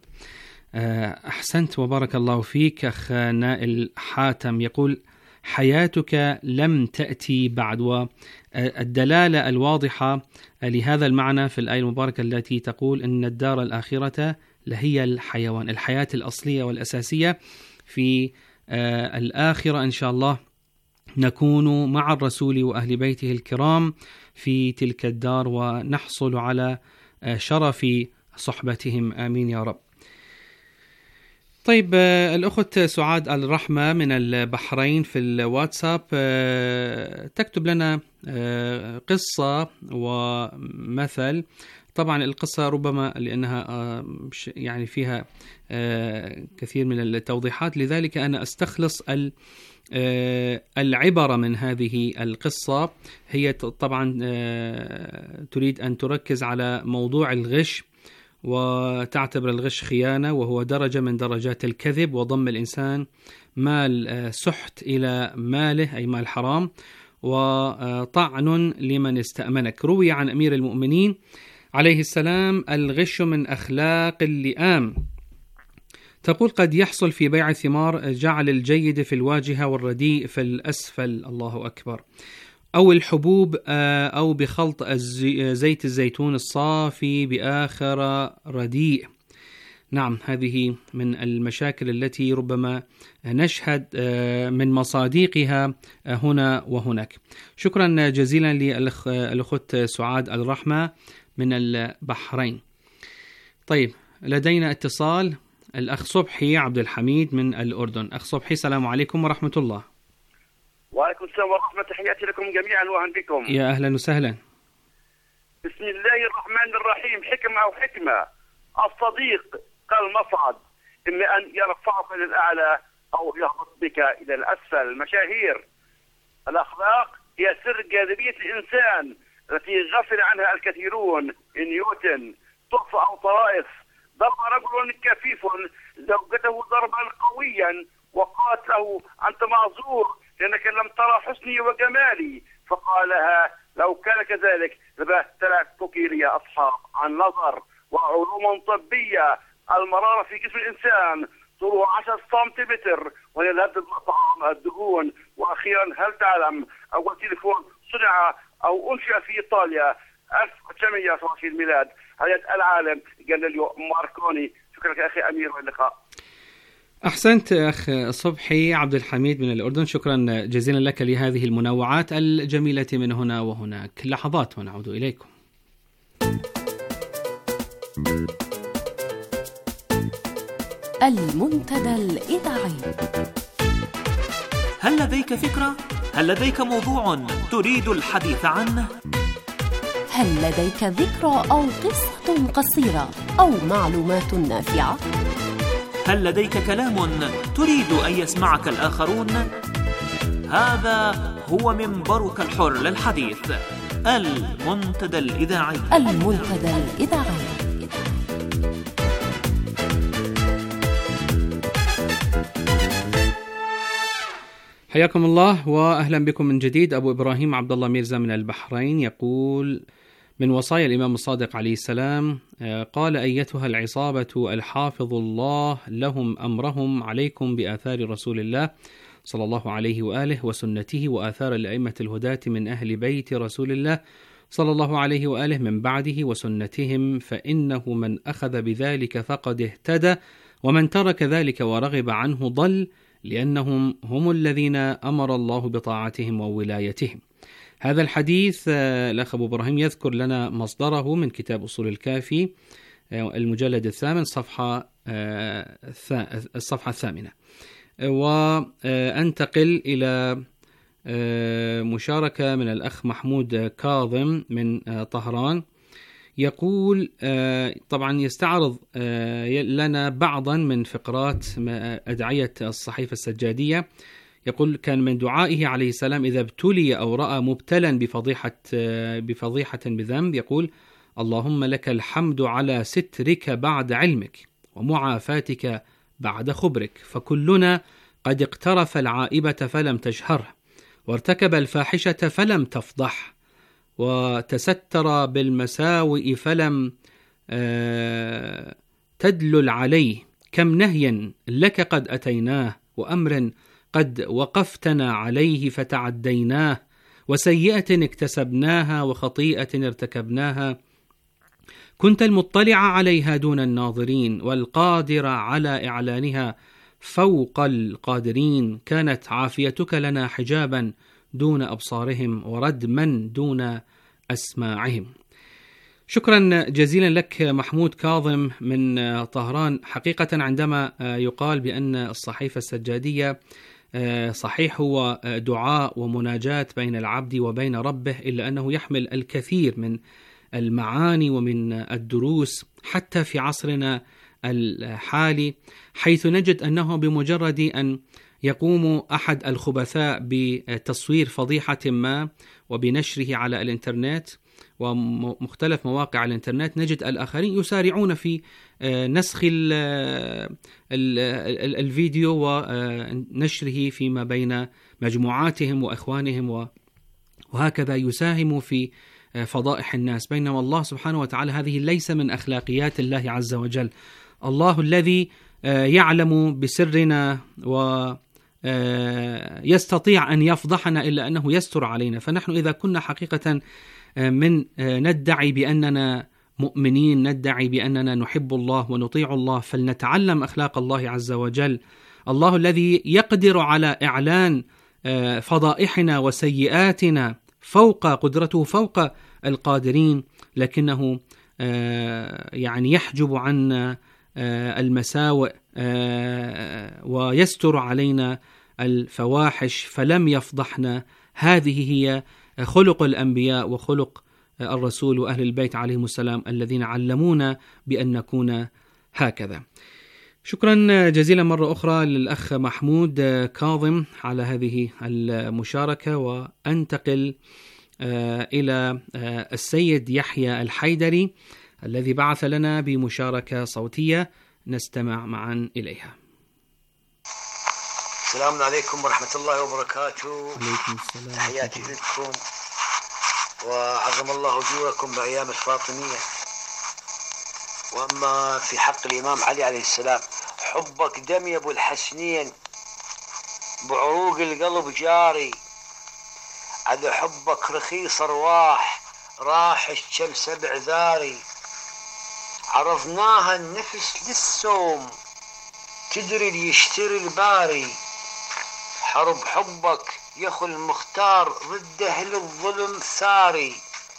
أحسنت وبارك الله فيك أخ نائل حاتم. يقول: حياتك لم تأتي بعد. والدلالة الواضحة لهذا المعنى في الآية المباركة التي تقول إن الدار الآخرة لهي الحيوان، الحياة الأصلية والأساسية في الآخرة إن شاء الله نكون مع الرسول وأهل بيته الكرام في تلك الدار، ونحصل على شرف صحبتهم. آمين يا رب. طيب، الأخت سعاد الرحمة من البحرين في الواتساب تكتب لنا قصة ومثل. طبعا القصة ربما لأنها يعني فيها كثير من التوضيحات، لذلك أنا أستخلص العبرة من هذه القصة. هي طبعا تريد أن تركز على موضوع الغش، وتعتبر الغش خيانة، وهو درجة من درجات الكذب، وضم الإنسان مال سحت إلى ماله أي مال حرام، وطعن لمن استأمنك. روي عن أمير المؤمنين عليه السلام: الغش من أخلاق اللئام. تقول: قد يحصل في بيع الثمار جعل الجيد في الواجهة والرديء في الأسفل. الله أكبر. أو الحبوب، أو بخلط زيت الزيتون الصافي بآخر رديء. نعم، هذه من المشاكل التي ربما نشهد من مصاديقها هنا وهناك. شكرا جزيلا للأخت سعاد الرحمة من البحرين. طيب، لدينا اتصال، الأخ صبحي عبد الحميد من الأردن. أخ صبحي، السلام عليكم ورحمة الله. وعليكم السلام ورحمة، تحياتي لكم جميعا وأهلا بكم. يا أهلا وسهلا. بسم الله الرحمن الرحيم. حكمة أو حكمة. الصديق كالمصعد، إما أن يرفعك للأعلى أو يهبط بك إلى الأسفل. المشاهير. الأخلاق هي سر جاذبية الإنسان التي غفل عنها الكثيرون. نيوتن. تحفة أو طرائف. ضرب رجل كفيف زوجته ضربا قويا وقالت له: أنت معذور لأنك لم ترى حسني وجمالي، فقالها: لو كان كذلك لبهتلك كوكيليا أصحاب عن نظر وعلوم طبية. المرارة في جسم الإنسان طولها 10 سنتيمتر وهي الهدد الطعام الدهون. وأخيرا هل تعلم أول تليفون صنع أو أنشئ في إيطاليا 1927 الميلاد؟ هذا العالم جاليليو ماركوني. شكرا لك أخي أمير واللقاء. أحسنت أخ صبحي عبد الحميد من الأردن، شكرا جزيلا لك لهذه المنوعات الجميلة من هنا وهناك. لحظات ونعود إليكم. المنتدى الإذاعي. هل لديك فكرة؟ هل لديك موضوع تريد الحديث عنه؟ هل لديك ذكرى أو قصة قصيرة أو معلومات نافعة؟ هل لديك كلام تريد أن يسمعك الآخرون؟ هذا هو منبرك الحر للحديث، المنتدى الإذاعي. المنتدى الإذاعي. حياكم الله وأهلا بكم من جديد. أبو إبراهيم عبد الله ميرزا من البحرين يقول: من وصايا الإمام الصادق عليه السلام قال: أيتها العصابة الحافظ الله لهم أمرهم عليكم بآثار رسول الله صلى الله عليه وآله وسنته وآثار الأئمة الهداة من أهل بيت رسول الله صلى الله عليه وآله من بعده وسنتهم، فإنه من أخذ بذلك فقد اهتدى ومن ترك ذلك ورغب عنه ضل، لأنهم هم الذين أمر الله بطاعتهم وولايتهم. هذا الحديث الأخ أبو إبراهيم يذكر لنا مصدره من كتاب أصول الكافي المجلد 8 الصفحة 8. وأنتقل إلى مشاركة من الأخ محمود كاظم من طهران، يقول طبعا يستعرض لنا بعضا من فقرات أدعية الصحيفة السجادية. يقول: كان من دعائه عليه السلام إذا ابتلي أو رأى مبتلا بفضيحة بذنب يقول: اللهم لك الحمد على سترك بعد علمك ومعافاتك بعد خبرك، فكلنا قد اقترف العائبة فلم تجهره، وارتكب الفاحشة فلم تفضح، وتستر بالمساوئ فلم تدلل عليه. كم نهي لك قد أتيناه، وأمر قد وقفتنا عليه فتعديناه، وسيئة اكتسبناها وخطيئة ارتكبناها كنت المطلع عليها دون الناظرين، والقادر على إعلانها فوق القادرين. كانت عافيتك لنا حجابا دون أبصارهم وردما دون أسماعهم. شكرا جزيلا لك محمود كاظم من طهران. حقيقة عندما يقال بأن الصحيفة السجادية صحيح هو دعاء ومناجاة بين العبد وبين ربه، إلا أنه يحمل الكثير من المعاني ومن الدروس حتى في عصرنا الحالي، حيث نجد أنه بمجرد أن يقوم أحد الخبثاء بتصوير فضيحة ما وبنشره على الإنترنت ومختلف مواقع الإنترنت، نجد الآخرين يسارعون في نسخ الفيديو ونشره فيما بين مجموعاتهم وإخوانهم، وهكذا يساهم في فضائح الناس، بينما الله سبحانه وتعالى هذه ليس من أخلاقيات الله عز وجل. الله الذي يعلم بسرنا ويستطيع أن يفضحنا إلا أنه يستر علينا. فنحن إذا كنا حقيقة من ندعي بأننا مؤمنين، ندعي بأننا نحب الله ونطيع الله، فلنتعلم أخلاق الله عز وجل. الله الذي يقدر على إعلان فضائحنا وسيئاتنا فوق قدرته، فوق القادرين، لكنه يعني يحجب عنا المساوئ ويستر علينا الفواحش فلم يفضحنا. هذه هي خلق الأنبياء وخلق الرسول وأهل البيت عليهم السلام الذين علمونا بأن نكون هكذا. شكرا جزيلا مرة أخرى للأخ محمود كاظم على هذه المشاركة. وأنتقل إلى السيد يحيى الحيدري الذي بعث لنا بمشاركة صوتية نستمع معا إليها. السلام عليكم ورحمة الله وبركاته. عليكم السلام. تحياتي لكم وعظم الله أجوركم بأيام الفاطمية. وأما في حق الإمام علي عليه السلام، حبك دم يا أبو الحسنين، بعروق القلب جاري، على حبك رخيص أرواح، راح كم 7 ذاري، عرضناها النفس للسوم، تدري اللي يشتري الباري، حرب حبك يا أخو المختار ضد أهل الظلم ثاري،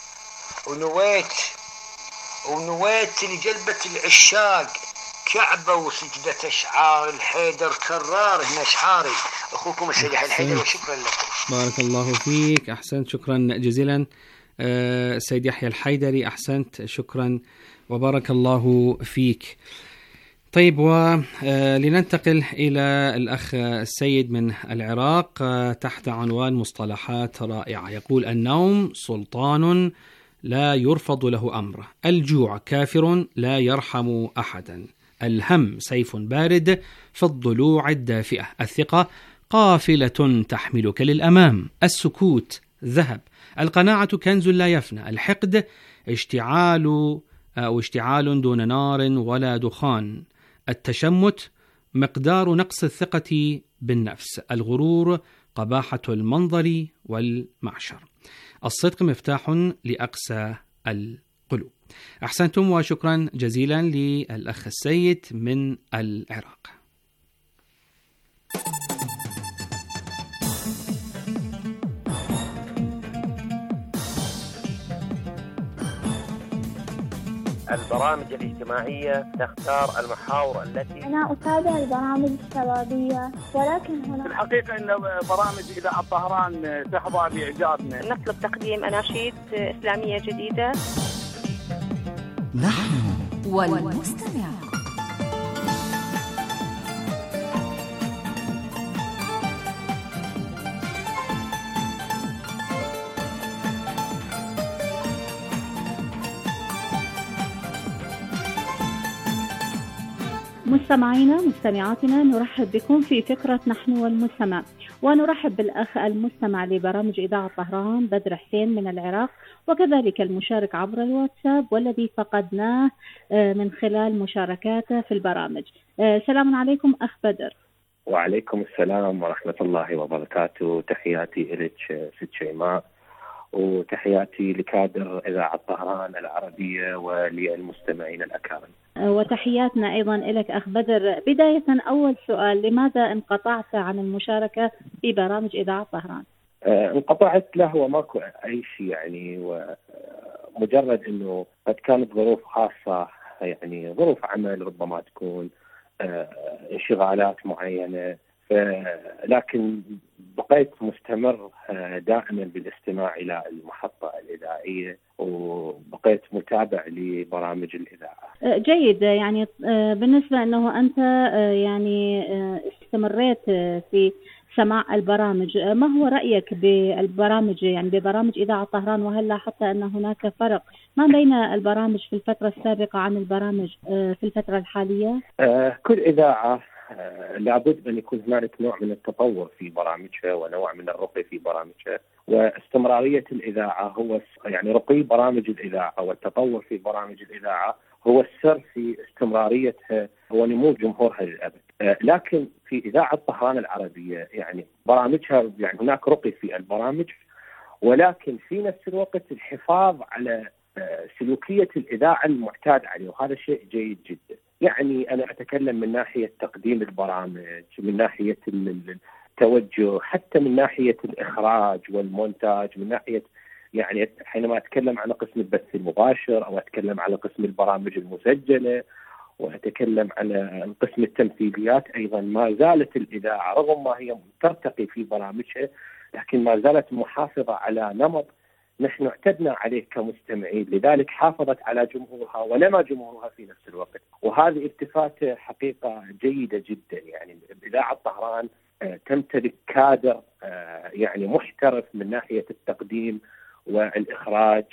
ونويت لجلبة العشاق كعبة وسجدة أشعار، الحيدر كرار هنا أشعاري. أخوكم السيد الحيدر وشكرا لكم. بارك الله فيك، أحسنت، شكرا جزيلا السيد يحيى الحيدري، أحسنت، شكرا وبارك الله فيك. طيب، ولننتقل إلى الأخ السيد من العراق تحت عنوان مصطلحات رائعة. يقول: النوم سلطان لا يرفض له أمره، الجوع كافر لا يرحم أحدا، الهم سيف بارد في الضلوع الدافئة، الثقة قافلة تحملك للأمام، السكوت ذهب، القناعة كنز لا يفنى، الحقد اشتعال دون نار ولا دخان، التشمت مقدار نقص الثقة بالنفس، الغرور قباحة المنظر والمعشر، الصدق مفتاح لأقسى القلوب. أحسنتم وشكرا جزيلا للأخ السيد من العراق. البرامج الاجتماعية تختار المحاور التي أنا أتابع البرامج الشبابية، ولكن هنا في الحقيقة أن برامج إذاعة طهران تحظى بإعجابنا. نطلب تقديم أناشيد إسلامية جديدة. نحن والمستمع. مستمعينا مستمعاتنا، نرحب بكم في فقرة نحن والمستمع، ونرحب بالأخ المستمع لبرامج إذاعة طهران بدر حسين من العراق، وكذلك المشارك عبر الواتساب والذي فقدناه من خلال مشاركاته في البرامج. سلام عليكم أخ بدر. وعليكم السلام ورحمة الله وبركاته. تحياتي إليك ست شيماء، وتحياتي لكادر إذاعة طهران العربية وللمستمعين الأكارم. وتحياتنا أيضا لك أخ بدر. بداية أول سؤال، لماذا انقطعت عن المشاركة في برامج إذاعة طهران؟ انقطعت له وماكو أي شيء يعني، ومجرد أنه قد كانت ظروف خاصة، يعني ظروف عمل ربما تكون انشغالات معينة، لكن بقيت مستمر دائما بالاستماع إلى المحطة الإذاعية، وبقيت متابع لبرامج الإذاعة. جيد. يعني بالنسبة أنه أنت يعني استمريت في سماع البرامج، ما هو رأيك بالبرامج، يعني ببرامج إذاعة طهران؟ وهل لاحظت أن هناك فرق ما بين البرامج في الفترة السابقة عن البرامج في الفترة الحالية؟ كل إذاعة لابد أن يكون هناك نوع من التطور في برامجها ونوع من الرقي في برامجها، واستمرارية الإذاعة هو يعني رقي برامج الإذاعة والتطور في برامج الإذاعة هو السر في استمراريتها ونمو جمهورها للأبد. لكن في إذاعة طهران العربية يعني برامجها يعني هناك رقي في البرامج، ولكن في نفس الوقت الحفاظ على سلوكية الإذاعة المعتاد عليه، وهذا شيء جيد جدا. يعني أنا أتكلم من ناحية تقديم البرامج، من ناحية التوجه، حتى من ناحية الإخراج والمونتاج، من ناحية يعني حينما أتكلم عن قسم البث المباشر أو أتكلم على قسم البرامج المسجلة وأتكلم على قسم التمثيليات، أيضا ما زالت الإذاعة رغم ما هي ترتقي في برامجها لكن ما زالت محافظة على نمط نحن اعتدنا عليه كمستمعين، لذلك حافظت على جمهورها ونمى جمهورها في نفس الوقت، وهذه التفاتة حقيقة جيدة جدا. يعني إذاعة طهران تمتلك كادر يعني محترف من ناحية التقديم والإخراج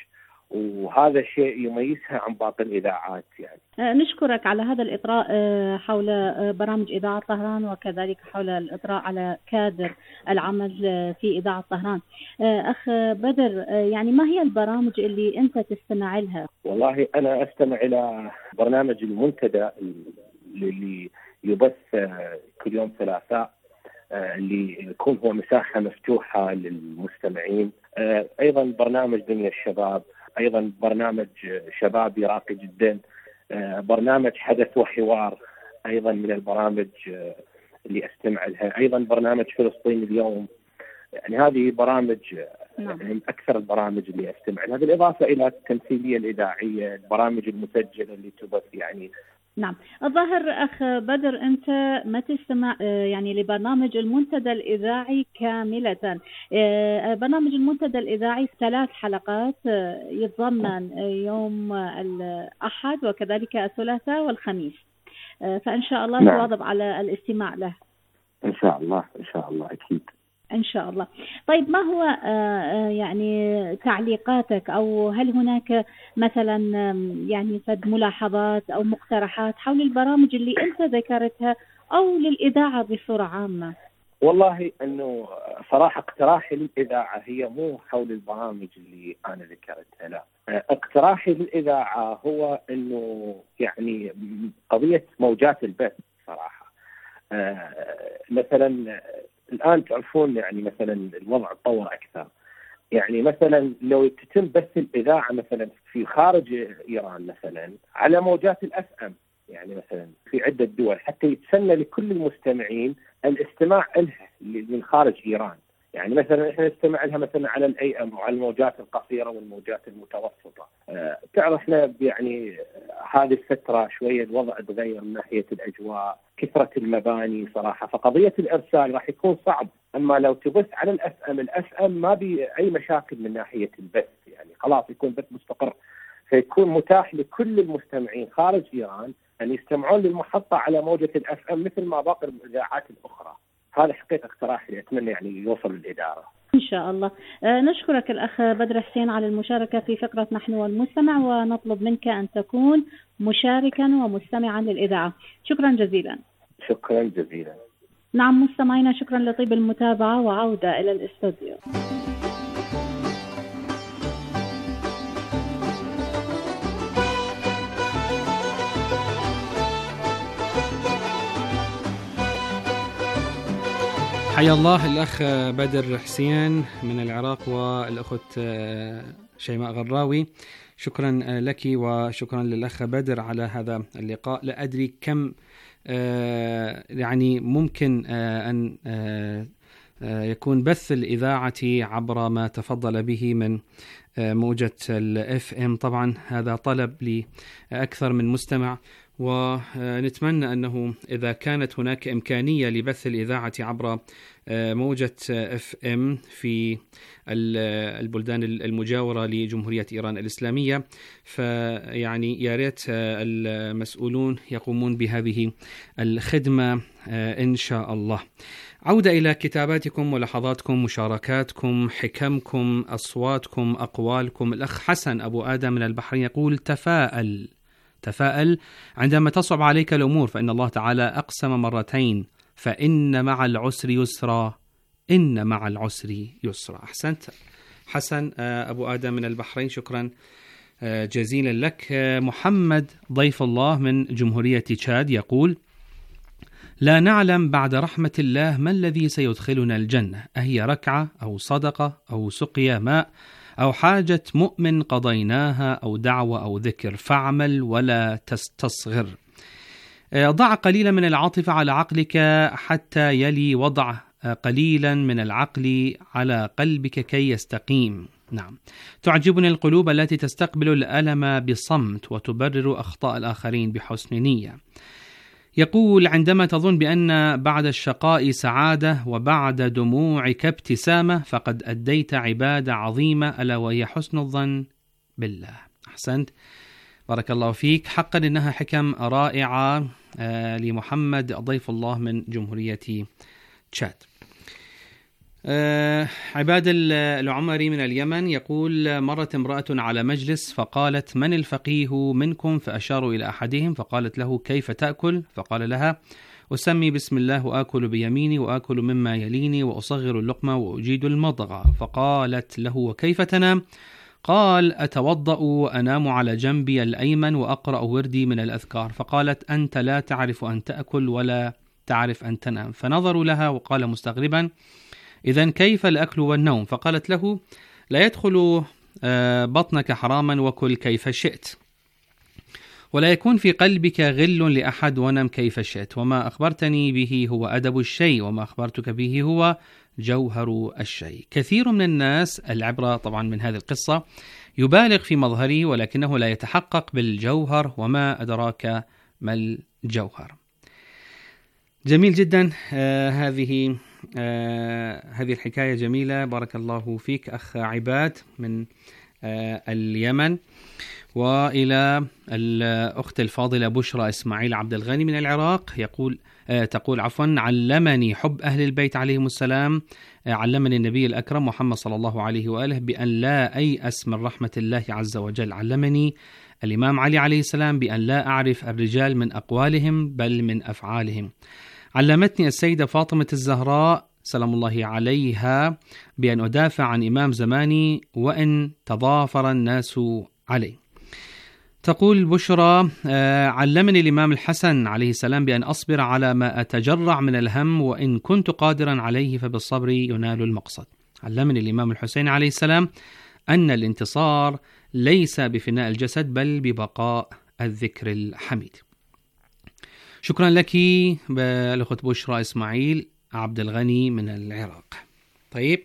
وهذا الشيء يميزها عن باقي الإذاعات يعني. نشكرك على هذا الإطراء حول برامج إذاعة طهران، وكذلك حول الإطراء على كادر العمل في إذاعة طهران. أخ بدر، يعني ما هي البرامج اللي أنت تستمع لها؟ والله أنا أستمع إلى برنامج المنتدى اللي يبث كل يوم ثلاثاء، اللي يكون هو مساحة مفتوحة للمستمعين. أيضا برنامج دنيا الشباب، أيضا برنامج شبابي راقي جدا، برنامج حدث وحوار أيضا من البرامج اللي أستمع لها، أيضا برنامج فلسطين اليوم. يعني هذه برامج من أكثر البرامج اللي أستمع لها، بالإضافة إلى التمثيلية الإذاعية، البرامج المسجلة اللي تبث يعني. نعم، الظاهر أخ بدر أنت ما تستمع يعني لبرنامج المنتدى الإذاعي كاملة. برنامج المنتدى الإذاعي 3 حلقات، يتضمن يوم الأحد وكذلك الثلاثاء والخميس، فإن شاء الله تواظب على الاستماع له. إن شاء الله، إن شاء الله، أكيد إن شاء الله. طيب، ما هو يعني تعليقاتك، أو هل هناك مثلا يعني فد ملاحظات أو مقترحات حول البرامج اللي أنت ذكرتها أو للإذاعة بصورة عامة؟ والله أنه صراحة اقتراحي للإذاعة هي مو حول البرامج اللي أنا ذكرتها، لا. اقتراحي للإذاعة هو أنه يعني قضية موجات البث صراحة. مثلا الآن تعرفون يعني مثلا الوضع تطور أكثر، يعني مثلا لو تتم بث الإذاعة مثلا في خارج إيران مثلا على موجات الFM، يعني مثلا في عدة دول، حتى يتسنى لكل المستمعين الاستماع لها من خارج إيران. يعني مثلا احنا نستمع لها مثلا على الAM وعلى الموجات القصيرة والموجات المتوسطة. تعرفنا يعني هذه الفترة شوية الوضع تغير من ناحية الأجواء، كثرة المباني صراحة، فقضية الإرسال راح يكون صعب. أما لو تبث على الFM ما بي أي مشاكل من ناحية البث، يعني خلاص يكون بث مستقر، فيكون متاح لكل المستمعين خارج إيران أن يستمعون للمحطة على موجة الFM مثل ما باقي الإذاعات الأخرى. هذا حقيقة اقتراح اللي أتمنى يعني يوصل للإدارة إن شاء الله. نشكرك الأخ بدر حسين على المشاركة في فقرة نحن والمستمع، ونطلب منك أن تكون مشاركا ومستمعا للإذاعة. شكرا جزيلا. شكرا جزيلا. نعم مستمعينا، شكرا لطيب المتابعة، وعودة إلى الاستوديو. حيا الله الأخ بدر حسين من العراق والأخت شيماء غراوي. شكرا لك وشكرا للأخ بدر على هذا اللقاء. لا أدري كم يعني ممكن أن يكون بث الإذاعة عبر ما تفضل به من موجة الFM. طبعا هذا طلب لأكثر من مستمع، ونتمنى أنه إذا كانت هناك إمكانية لبث الإذاعة عبر موجة FM في البلدان المجاورة لجمهورية إيران الإسلامية، فيعني يا ريت المسؤولون يقومون بهذه الخدمة إن شاء الله. عودة إلى كتاباتكم، ملاحظاتكم، مشاركاتكم، حكمكم، أصواتكم، أقوالكم. الأخ حسن أبو آدم من البحرين يقول: تفاءل عندما تصعب عليك الأمور، فإن الله تعالى أقسم مرتين: فإن مع العسر يسرا، إن مع العسر يسرا. أحسنت حسن أبو آدم من البحرين، شكرا جزيلا لك. محمد ضيف الله من جمهورية تشاد يقول: لا نعلم بعد رحمة الله ما الذي سيدخلنا الجنة، أهي ركعة أو صدقة أو سقيا ماء أو حاجة مؤمن قضيناها أو دعوة أو ذكر، فاعمل ولا تستصغر. ضع قليلا من العاطفة على عقلك حتى يلي وضع قليلا من العقل على قلبك كي يستقيم. نعم، تعجبني القلوب التي تستقبل الألم بصمت وتبرر أخطاء الآخرين بحسن نية. يقول: عندما تظن بأن بعد الشقاء سعادة وبعد دموعك ابتسامة، فقد أديت عبادة عظيمة، ألا وهي حسن الظن بالله. أحسنت، بارك الله فيك. حقا إنها حكم رائعة لمحمد ضيف الله من جمهورية تشاد. عباد العمري من اليمن يقول: مرت امرأة على مجلس فقالت: من الفقيه منكم؟ فأشاروا إلى أحدهم فقالت له: كيف تأكل؟ فقال لها: أسمي بسم الله وآكل بيميني وآكل مما يليني وأصغر اللقمة وأجيد المضغة. فقالت له: وكيف تنام؟ قال: أتوضأ وأنام على جنبي الأيمن وأقرأ وردي من الأذكار. فقالت: أنت لا تعرف أن تأكل ولا تعرف أن تنام. فنظروا لها وقال مستغربا: إذن كيف الأكل والنوم؟ فقالت له: لا يدخل بطنك حراما وكل كيف شئت، ولا يكون في قلبك غل لأحد ونم كيف شئت، وما أخبرتني به هو أدب الشيء وما أخبرتك به هو جوهر الشيء. كثير من الناس، العبرة طبعا من هذه القصة، يبالغ في مظهره ولكنه لا يتحقق بالجوهر، وما أدراك ما الجوهر. جميل جدا. هذه الحكاية جميلة، بارك الله فيك أخ عباد من اليمن. وإلى الأخت الفاضلة بشرى إسماعيل عبد الغني من العراق، تقول علمني حب أهل البيت عليهم السلام، علمني النبي الأكرم محمد صلى الله عليه وآله بأن لا أيأس من رحمة الله عز وجل. علمني الإمام علي عليه السلام بأن لا أعرف الرجال من أقوالهم بل من أفعالهم. علمتني السيدة فاطمة الزهراء سلام الله عليها بأن أدافع عن إمام زماني وإن تضافر الناس عليه. تقول بشرى: علمني الإمام الحسن عليه السلام بأن أصبر على ما أتجرع من الهم، وإن كنت قادرا عليه فبالصبر ينال المقصد. علمني الإمام الحسين عليه السلام أن الانتصار ليس بفناء الجسد بل ببقاء الذكر الحميد. شكرا لك الأخت بشرى إسماعيل عبد الغني من العراق. طيب،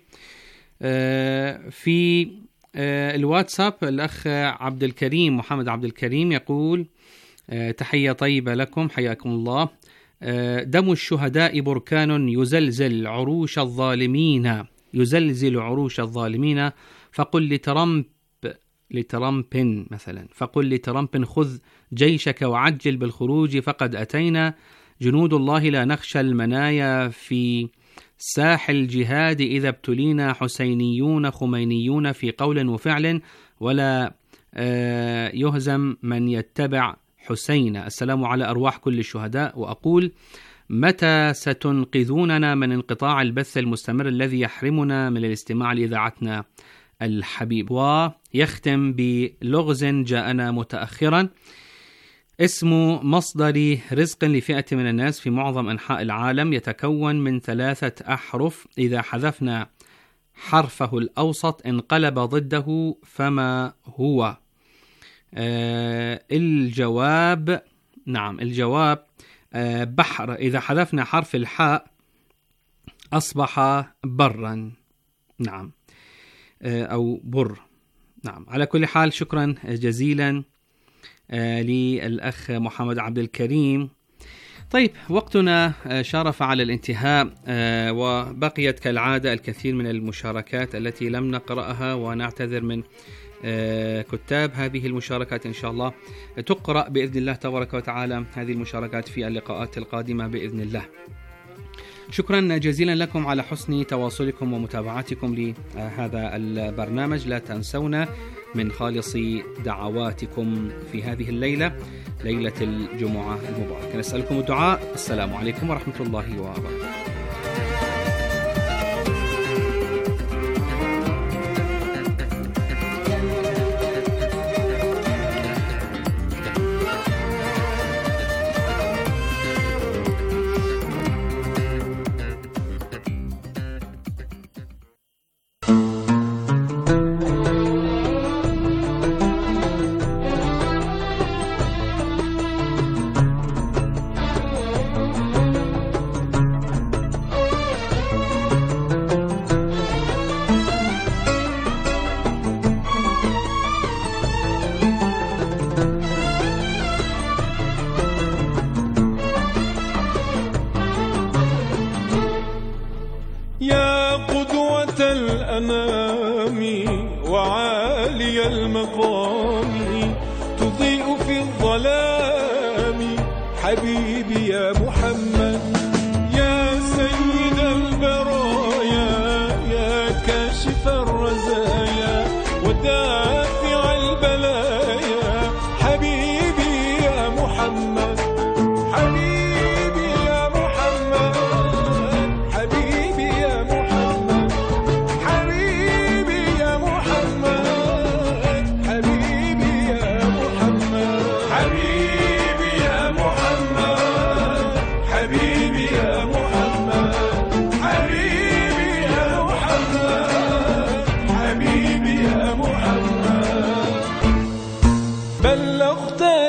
في الواتساب الأخ عبد الكريم محمد عبد الكريم يقول: تحية طيبة لكم، حياكم الله. دم الشهداء بركان يزلزل عروش الظالمين، يزلزل عروش الظالمين. فقل لترامب مثلا، فقل لترامب: خذ جيشك وعجل بالخروج، فقد أتينا جنود الله لا نخشى المنايا في ساحل الجهاد، إذا ابتلينا حسينيون خمينيون في قول وفعل، ولا يهزم من يتبع حسين. السلام على أرواح كل الشهداء، وأقول: متى ستنقذوننا من انقطاع البث المستمر الذي يحرمنا من الاستماع لإذاعتنا الحبيب. ويختم بلغز جاءنا متأخرا: اسم مصدر رزق لفئة من الناس في معظم أنحاء العالم يتكون من 3 أحرف، إذا حذفنا حرفه الأوسط انقلب ضده، فما هو؟ الجواب بحر. إذا حذفنا حرف الحاء أصبح برا، نعم، أو بر، نعم. على كل حال شكرا جزيلا للأخ محمد عبد الكريم. طيب، وقتنا شارف على الانتهاء، وبقيت كالعادة الكثير من المشاركات التي لم نقرأها، ونعتذر من كتاب هذه المشاركات. إن شاء الله تقرأ بإذن الله تبارك وتعالى هذه المشاركات في اللقاءات القادمة بإذن الله. شكرا جزيلا لكم على حسن تواصلكم ومتابعتكم لهذا البرنامج. لا تنسونا من خالص دعواتكم في هذه الليلة، ليلة الجمعة المباركة. نسألكم الدعاء. السلام عليكم ورحمة الله وبركاته. بلغت